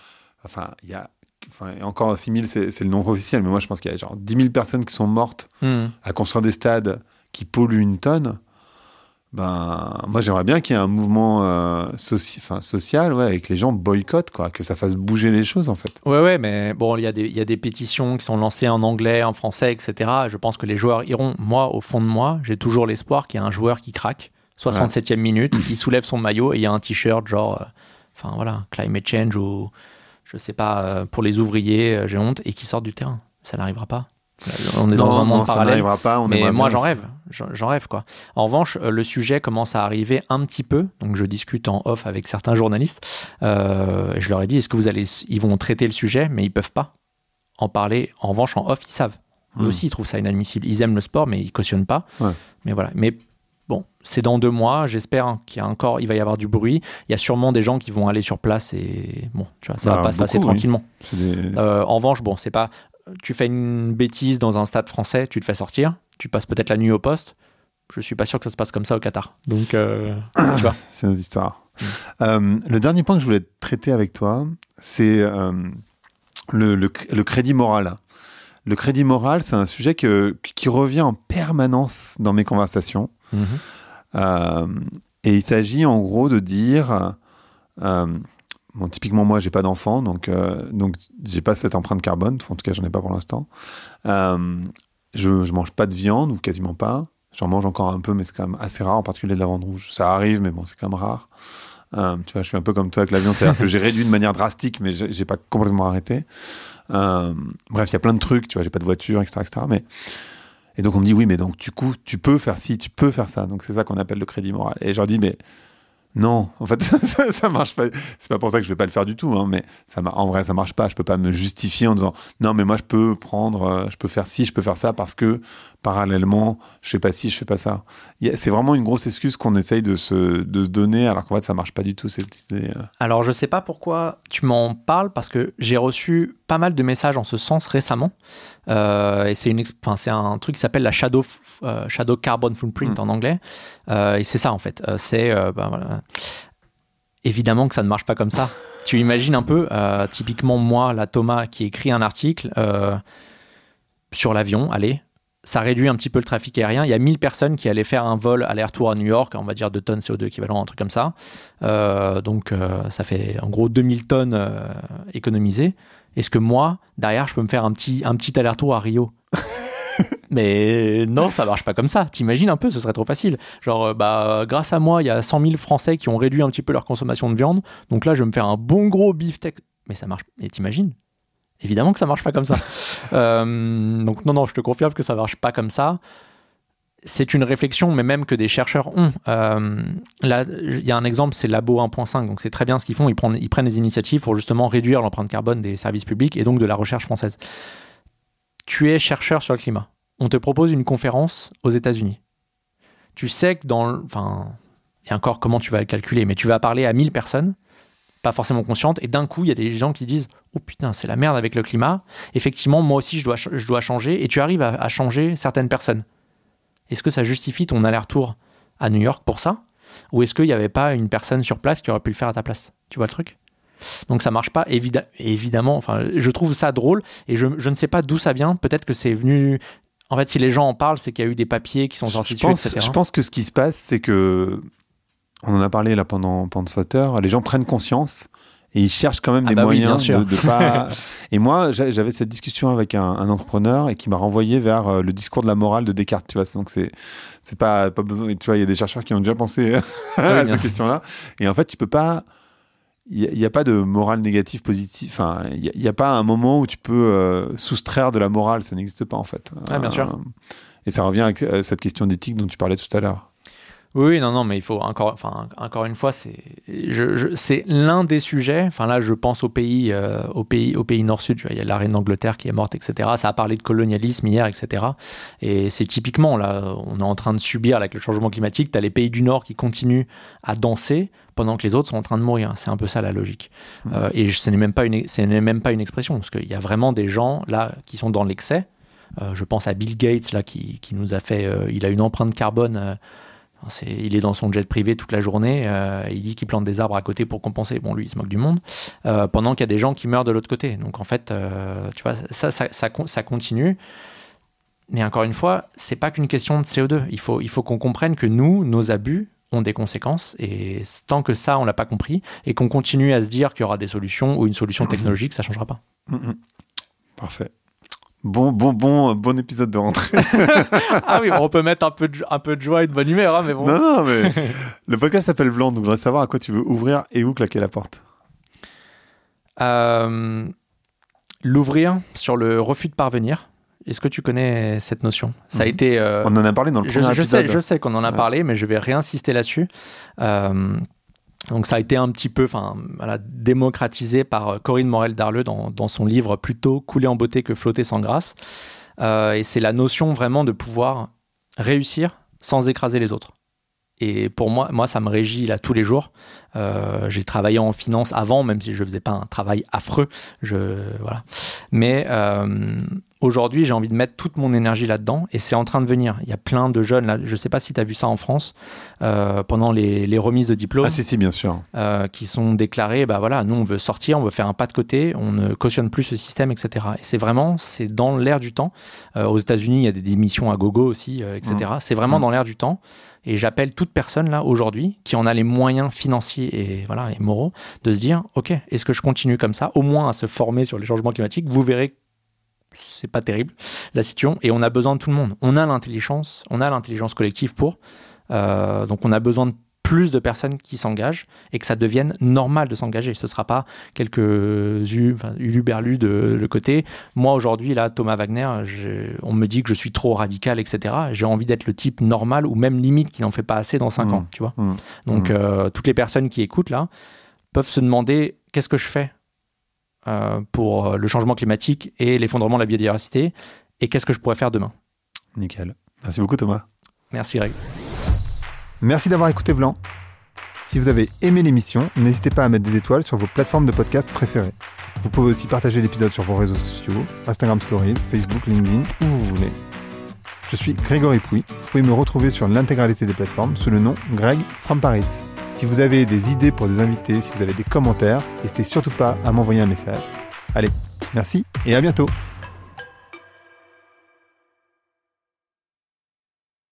et encore 6000, c'est le nombre officiel, mais moi je pense qu'il y a genre 10 000 personnes qui sont mortes à construire des stades qui polluent une tonne. Moi j'aimerais bien qu'il y ait un mouvement social, et que les gens boycottent, quoi, que ça fasse bouger les choses en fait. Ouais, mais bon, il y a des pétitions qui sont lancées en anglais, en français, etc. Je pense que les joueurs iront. Moi, au fond de moi, j'ai toujours l'espoir qu'il y ait un joueur qui craque, 67e minute, qui soulève son maillot et il y a un t-shirt genre, climate change ou je sais pas, pour les ouvriers, j'ai honte, et qui sortent du terrain. Ça n'arrivera pas. On est dans un monde parallèle. Ça n'arrivera pas. Mais moi, j'en rêve, quoi. En revanche, le sujet commence à arriver un petit peu. Donc, je discute en off avec certains journalistes. Je leur ai dit, est-ce que ils vont traiter le sujet, mais ils peuvent pas en parler. En revanche, en off, ils savent. Eux aussi, ils trouvent ça inadmissible. Ils aiment le sport, mais ils cautionnent pas. Ouais. Mais voilà. Mais bon, c'est dans 2 mois. J'espère il va y avoir du bruit. Il y a sûrement des gens qui vont aller sur place et bon, tu vois, ça va pas se passer tranquillement. En revanche, bon, c'est pas. Tu fais une bêtise dans un stade français, tu te fais sortir, tu passes peut-être la nuit au poste. Je suis pas sûr que ça se passe comme ça au Qatar. Donc, tu vois. C'est notre histoire. Le dernier point que je voulais traiter avec toi, c'est le crédit moral. Le crédit moral, c'est un sujet qui revient en permanence dans mes conversations. Et il s'agit en gros de dire... typiquement, moi, j'ai pas d'enfant, donc j'ai pas cette empreinte carbone. En tout cas, j'en ai pas pour l'instant. Je mange pas de viande, ou quasiment pas. J'en mange encore un peu, mais c'est quand même assez rare, en particulier de la viande rouge. Ça arrive, mais bon, c'est quand même rare. Tu vois, je suis un peu comme toi avec l'avion, c'est-à-dire que j'ai réduit de manière drastique, mais j'ai pas complètement arrêté. Bref, il y a plein de trucs, tu vois, j'ai pas de voiture, etc., etc. Et donc, on me dit, oui, mais donc, du coup, tu peux faire ci, tu peux faire ça. Donc, c'est ça qu'on appelle le crédit moral. Et je leur dis, mais Non, en fait, ça marche pas. C'est pas pour ça que je vais pas le faire du tout, hein, mais en vrai, ça marche pas. Je peux pas me justifier en disant non, mais moi, je peux faire ci, je peux faire ça parce que parallèlement, je fais pas ci, je fais pas ça. C'est vraiment une grosse excuse qu'on essaye de se donner, alors qu'en fait, ça marche pas du tout, cette idée. Alors, je sais pas pourquoi tu m'en parles, parce que j'ai reçu pas mal de messages en ce sens récemment. Et c'est un truc qui s'appelle la shadow carbon footprint en anglais. Et c'est ça, en fait. Voilà. Évidemment que ça ne marche pas comme ça. Tu imagines un peu, typiquement moi, Thomas, qui écrit un article sur l'avion, ça réduit un petit peu le trafic aérien. Il y a 1000 personnes qui allaient faire un vol aller-retour à New York, on va dire 2 tonnes CO2 équivalent, un truc comme ça. Donc ça fait en gros 2000 tonnes économisées. Est-ce que moi, derrière, je peux me faire un petit aller-retour à Rio? Mais non, ça marche pas comme ça. T'imagines un peu, ce serait trop facile. Genre, grâce à moi, il y a 100 000 Français qui ont réduit un petit peu leur consommation de viande. Donc là, je vais me faire un bon gros beefsteak. Mais ça marche. Mais t'imagines? Évidemment que ça marche pas comme ça. Donc non, je te confirme que ça marche pas comme ça. C'est une réflexion, mais même que des chercheurs ont. Là, il y a un exemple, c'est Labo 1.5. Donc c'est très bien ce qu'ils font. Ils prennent des initiatives pour justement réduire l'empreinte carbone des services publics et donc de la recherche française. Tu es chercheur sur le climat. On te propose une conférence aux États-Unis. Tu sais que et encore comment tu vas le calculer, mais tu vas parler à 1000 personnes, pas forcément conscientes, et d'un coup, il y a des gens qui disent « Oh putain, c'est la merde avec le climat. Effectivement, moi aussi, je dois changer. » Et tu arrives à changer certaines personnes. Est-ce que ça justifie ton aller-retour à New York pour ça? Ou est-ce qu'il n'y avait pas une personne sur place qui aurait pu le faire à ta place? Tu vois le truc? Donc ça marche pas, évidemment. Je trouve ça drôle, et je ne sais pas d'où ça vient. Peut-être que c'est venu... En fait, si les gens en parlent, c'est qu'il y a eu des papiers qui sont sortis dessus, etc. Je pense que ce qui se passe, c'est que... On en a parlé là pendant cette heure. Les gens prennent conscience et ils cherchent quand même des moyens de pas... Et moi, j'avais cette discussion avec un entrepreneur et qui m'a renvoyé vers le discours de la morale de Descartes. Tu vois, donc c'est pas besoin... Tu vois, il y a des chercheurs qui ont déjà pensé à cette question-là. Et en fait, tu peux pas... Il n'y a pas de morale négative, positive. Enfin, il n'y a pas un moment où tu peux soustraire de la morale. Ça n'existe pas, en fait. Ah, bien sûr. Et ça revient avec cette question d'éthique dont tu parlais tout à l'heure. Oui, non, mais il faut encore une fois, c'est l'un des sujets. Enfin là, je pense au pays nord-sud. Il y a la reine d'Angleterre qui est morte, etc. Ça a parlé de colonialisme hier, etc. Et c'est typiquement là, on est en train de subir avec le changement climatique. T'as les pays du Nord qui continuent à danser pendant que les autres sont en train de mourir. C'est un peu ça la logique. Et ce n'est même pas une expression, parce qu'il y a vraiment des gens là qui sont dans l'excès. Je pense à Bill Gates là qui nous a fait. Il a une empreinte carbone. Il est dans son jet privé toute la journée, il dit qu'il plante des arbres à côté pour compenser. Bon, lui, il se moque du monde, pendant qu'il y a des gens qui meurent de l'autre côté. Donc en fait, tu vois, ça continue. Mais encore une fois, c'est pas qu'une question de CO2. Il faut qu'on comprenne que nos abus ont des conséquences, et tant que ça, on l'a pas compris, et qu'on continue à se dire qu'il y aura des solutions ou une solution technologique, ça changera pas. Parfait. Bon épisode de rentrée. Ah oui, on peut mettre un peu de joie et de bonne humeur, hein, mais bon. Non, mais le podcast s'appelle Vlan, donc je voudrais savoir à quoi tu veux ouvrir et où claquer la porte. L'ouvrir sur le refus de parvenir. Est-ce que tu connais cette notion? Ça a été. On en a parlé dans le premier épisode. Je sais qu'on en a parlé, mais je vais réinsister là-dessus. Donc ça a été un petit peu démocratisé par Corinne Morel-Darleux dans son livre « Plutôt couler en beauté que flotter sans grâce ». Et c'est la notion vraiment de pouvoir réussir sans écraser les autres. Et pour moi, ça me régit là tous les jours. J'ai travaillé en finance avant, même si je faisais pas un travail affreux. Voilà. Mais aujourd'hui, j'ai envie de mettre toute mon énergie là-dedans, et c'est en train de venir. Il y a plein de jeunes là. Je sais pas si tu as vu ça en France pendant les remises de diplômes. Ah si, bien sûr. Qui sont déclarés. Nous on veut sortir, on veut faire un pas de côté, on ne cautionne plus ce système, etc. Et c'est dans l'air du temps. Aux États-Unis, il y a des démissions à gogo aussi, etc. C'est vraiment dans l'air du temps. Et j'appelle toute personne là aujourd'hui qui en a les moyens financiers et moraux de se dire ok, est-ce que je continue comme ça, au moins à se former sur les changements climatiques? Vous verrez, c'est pas terrible la situation, et on a besoin de tout le monde. On a l'intelligence collective pour. Donc on a besoin de plus de personnes qui s'engagent et que ça devienne normal de s'engager. Ce ne sera pas quelques uluberlus de le côté. Moi, aujourd'hui, là, Thomas Wagner, on me dit que je suis trop radical, etc. J'ai envie d'être le type normal ou même limite qui n'en fait pas assez dans 5 ans, tu vois. Donc, toutes les personnes qui écoutent, là, peuvent se demander qu'est-ce que je fais pour le changement climatique et l'effondrement de la biodiversité et qu'est-ce que je pourrais faire demain. Nickel. Merci beaucoup, Thomas. Merci, Greg. Merci d'avoir écouté Vlan. Si vous avez aimé l'émission, n'hésitez pas à mettre des étoiles sur vos plateformes de podcast préférées. Vous pouvez aussi partager l'épisode sur vos réseaux sociaux, Instagram Stories, Facebook, LinkedIn, où vous voulez. Je suis Grégory Pouy. Vous pouvez me retrouver sur l'intégralité des plateformes sous le nom Greg from Paris. Si vous avez des idées pour des invités, si vous avez des commentaires, n'hésitez surtout pas à m'envoyer un message. Allez, merci et à bientôt.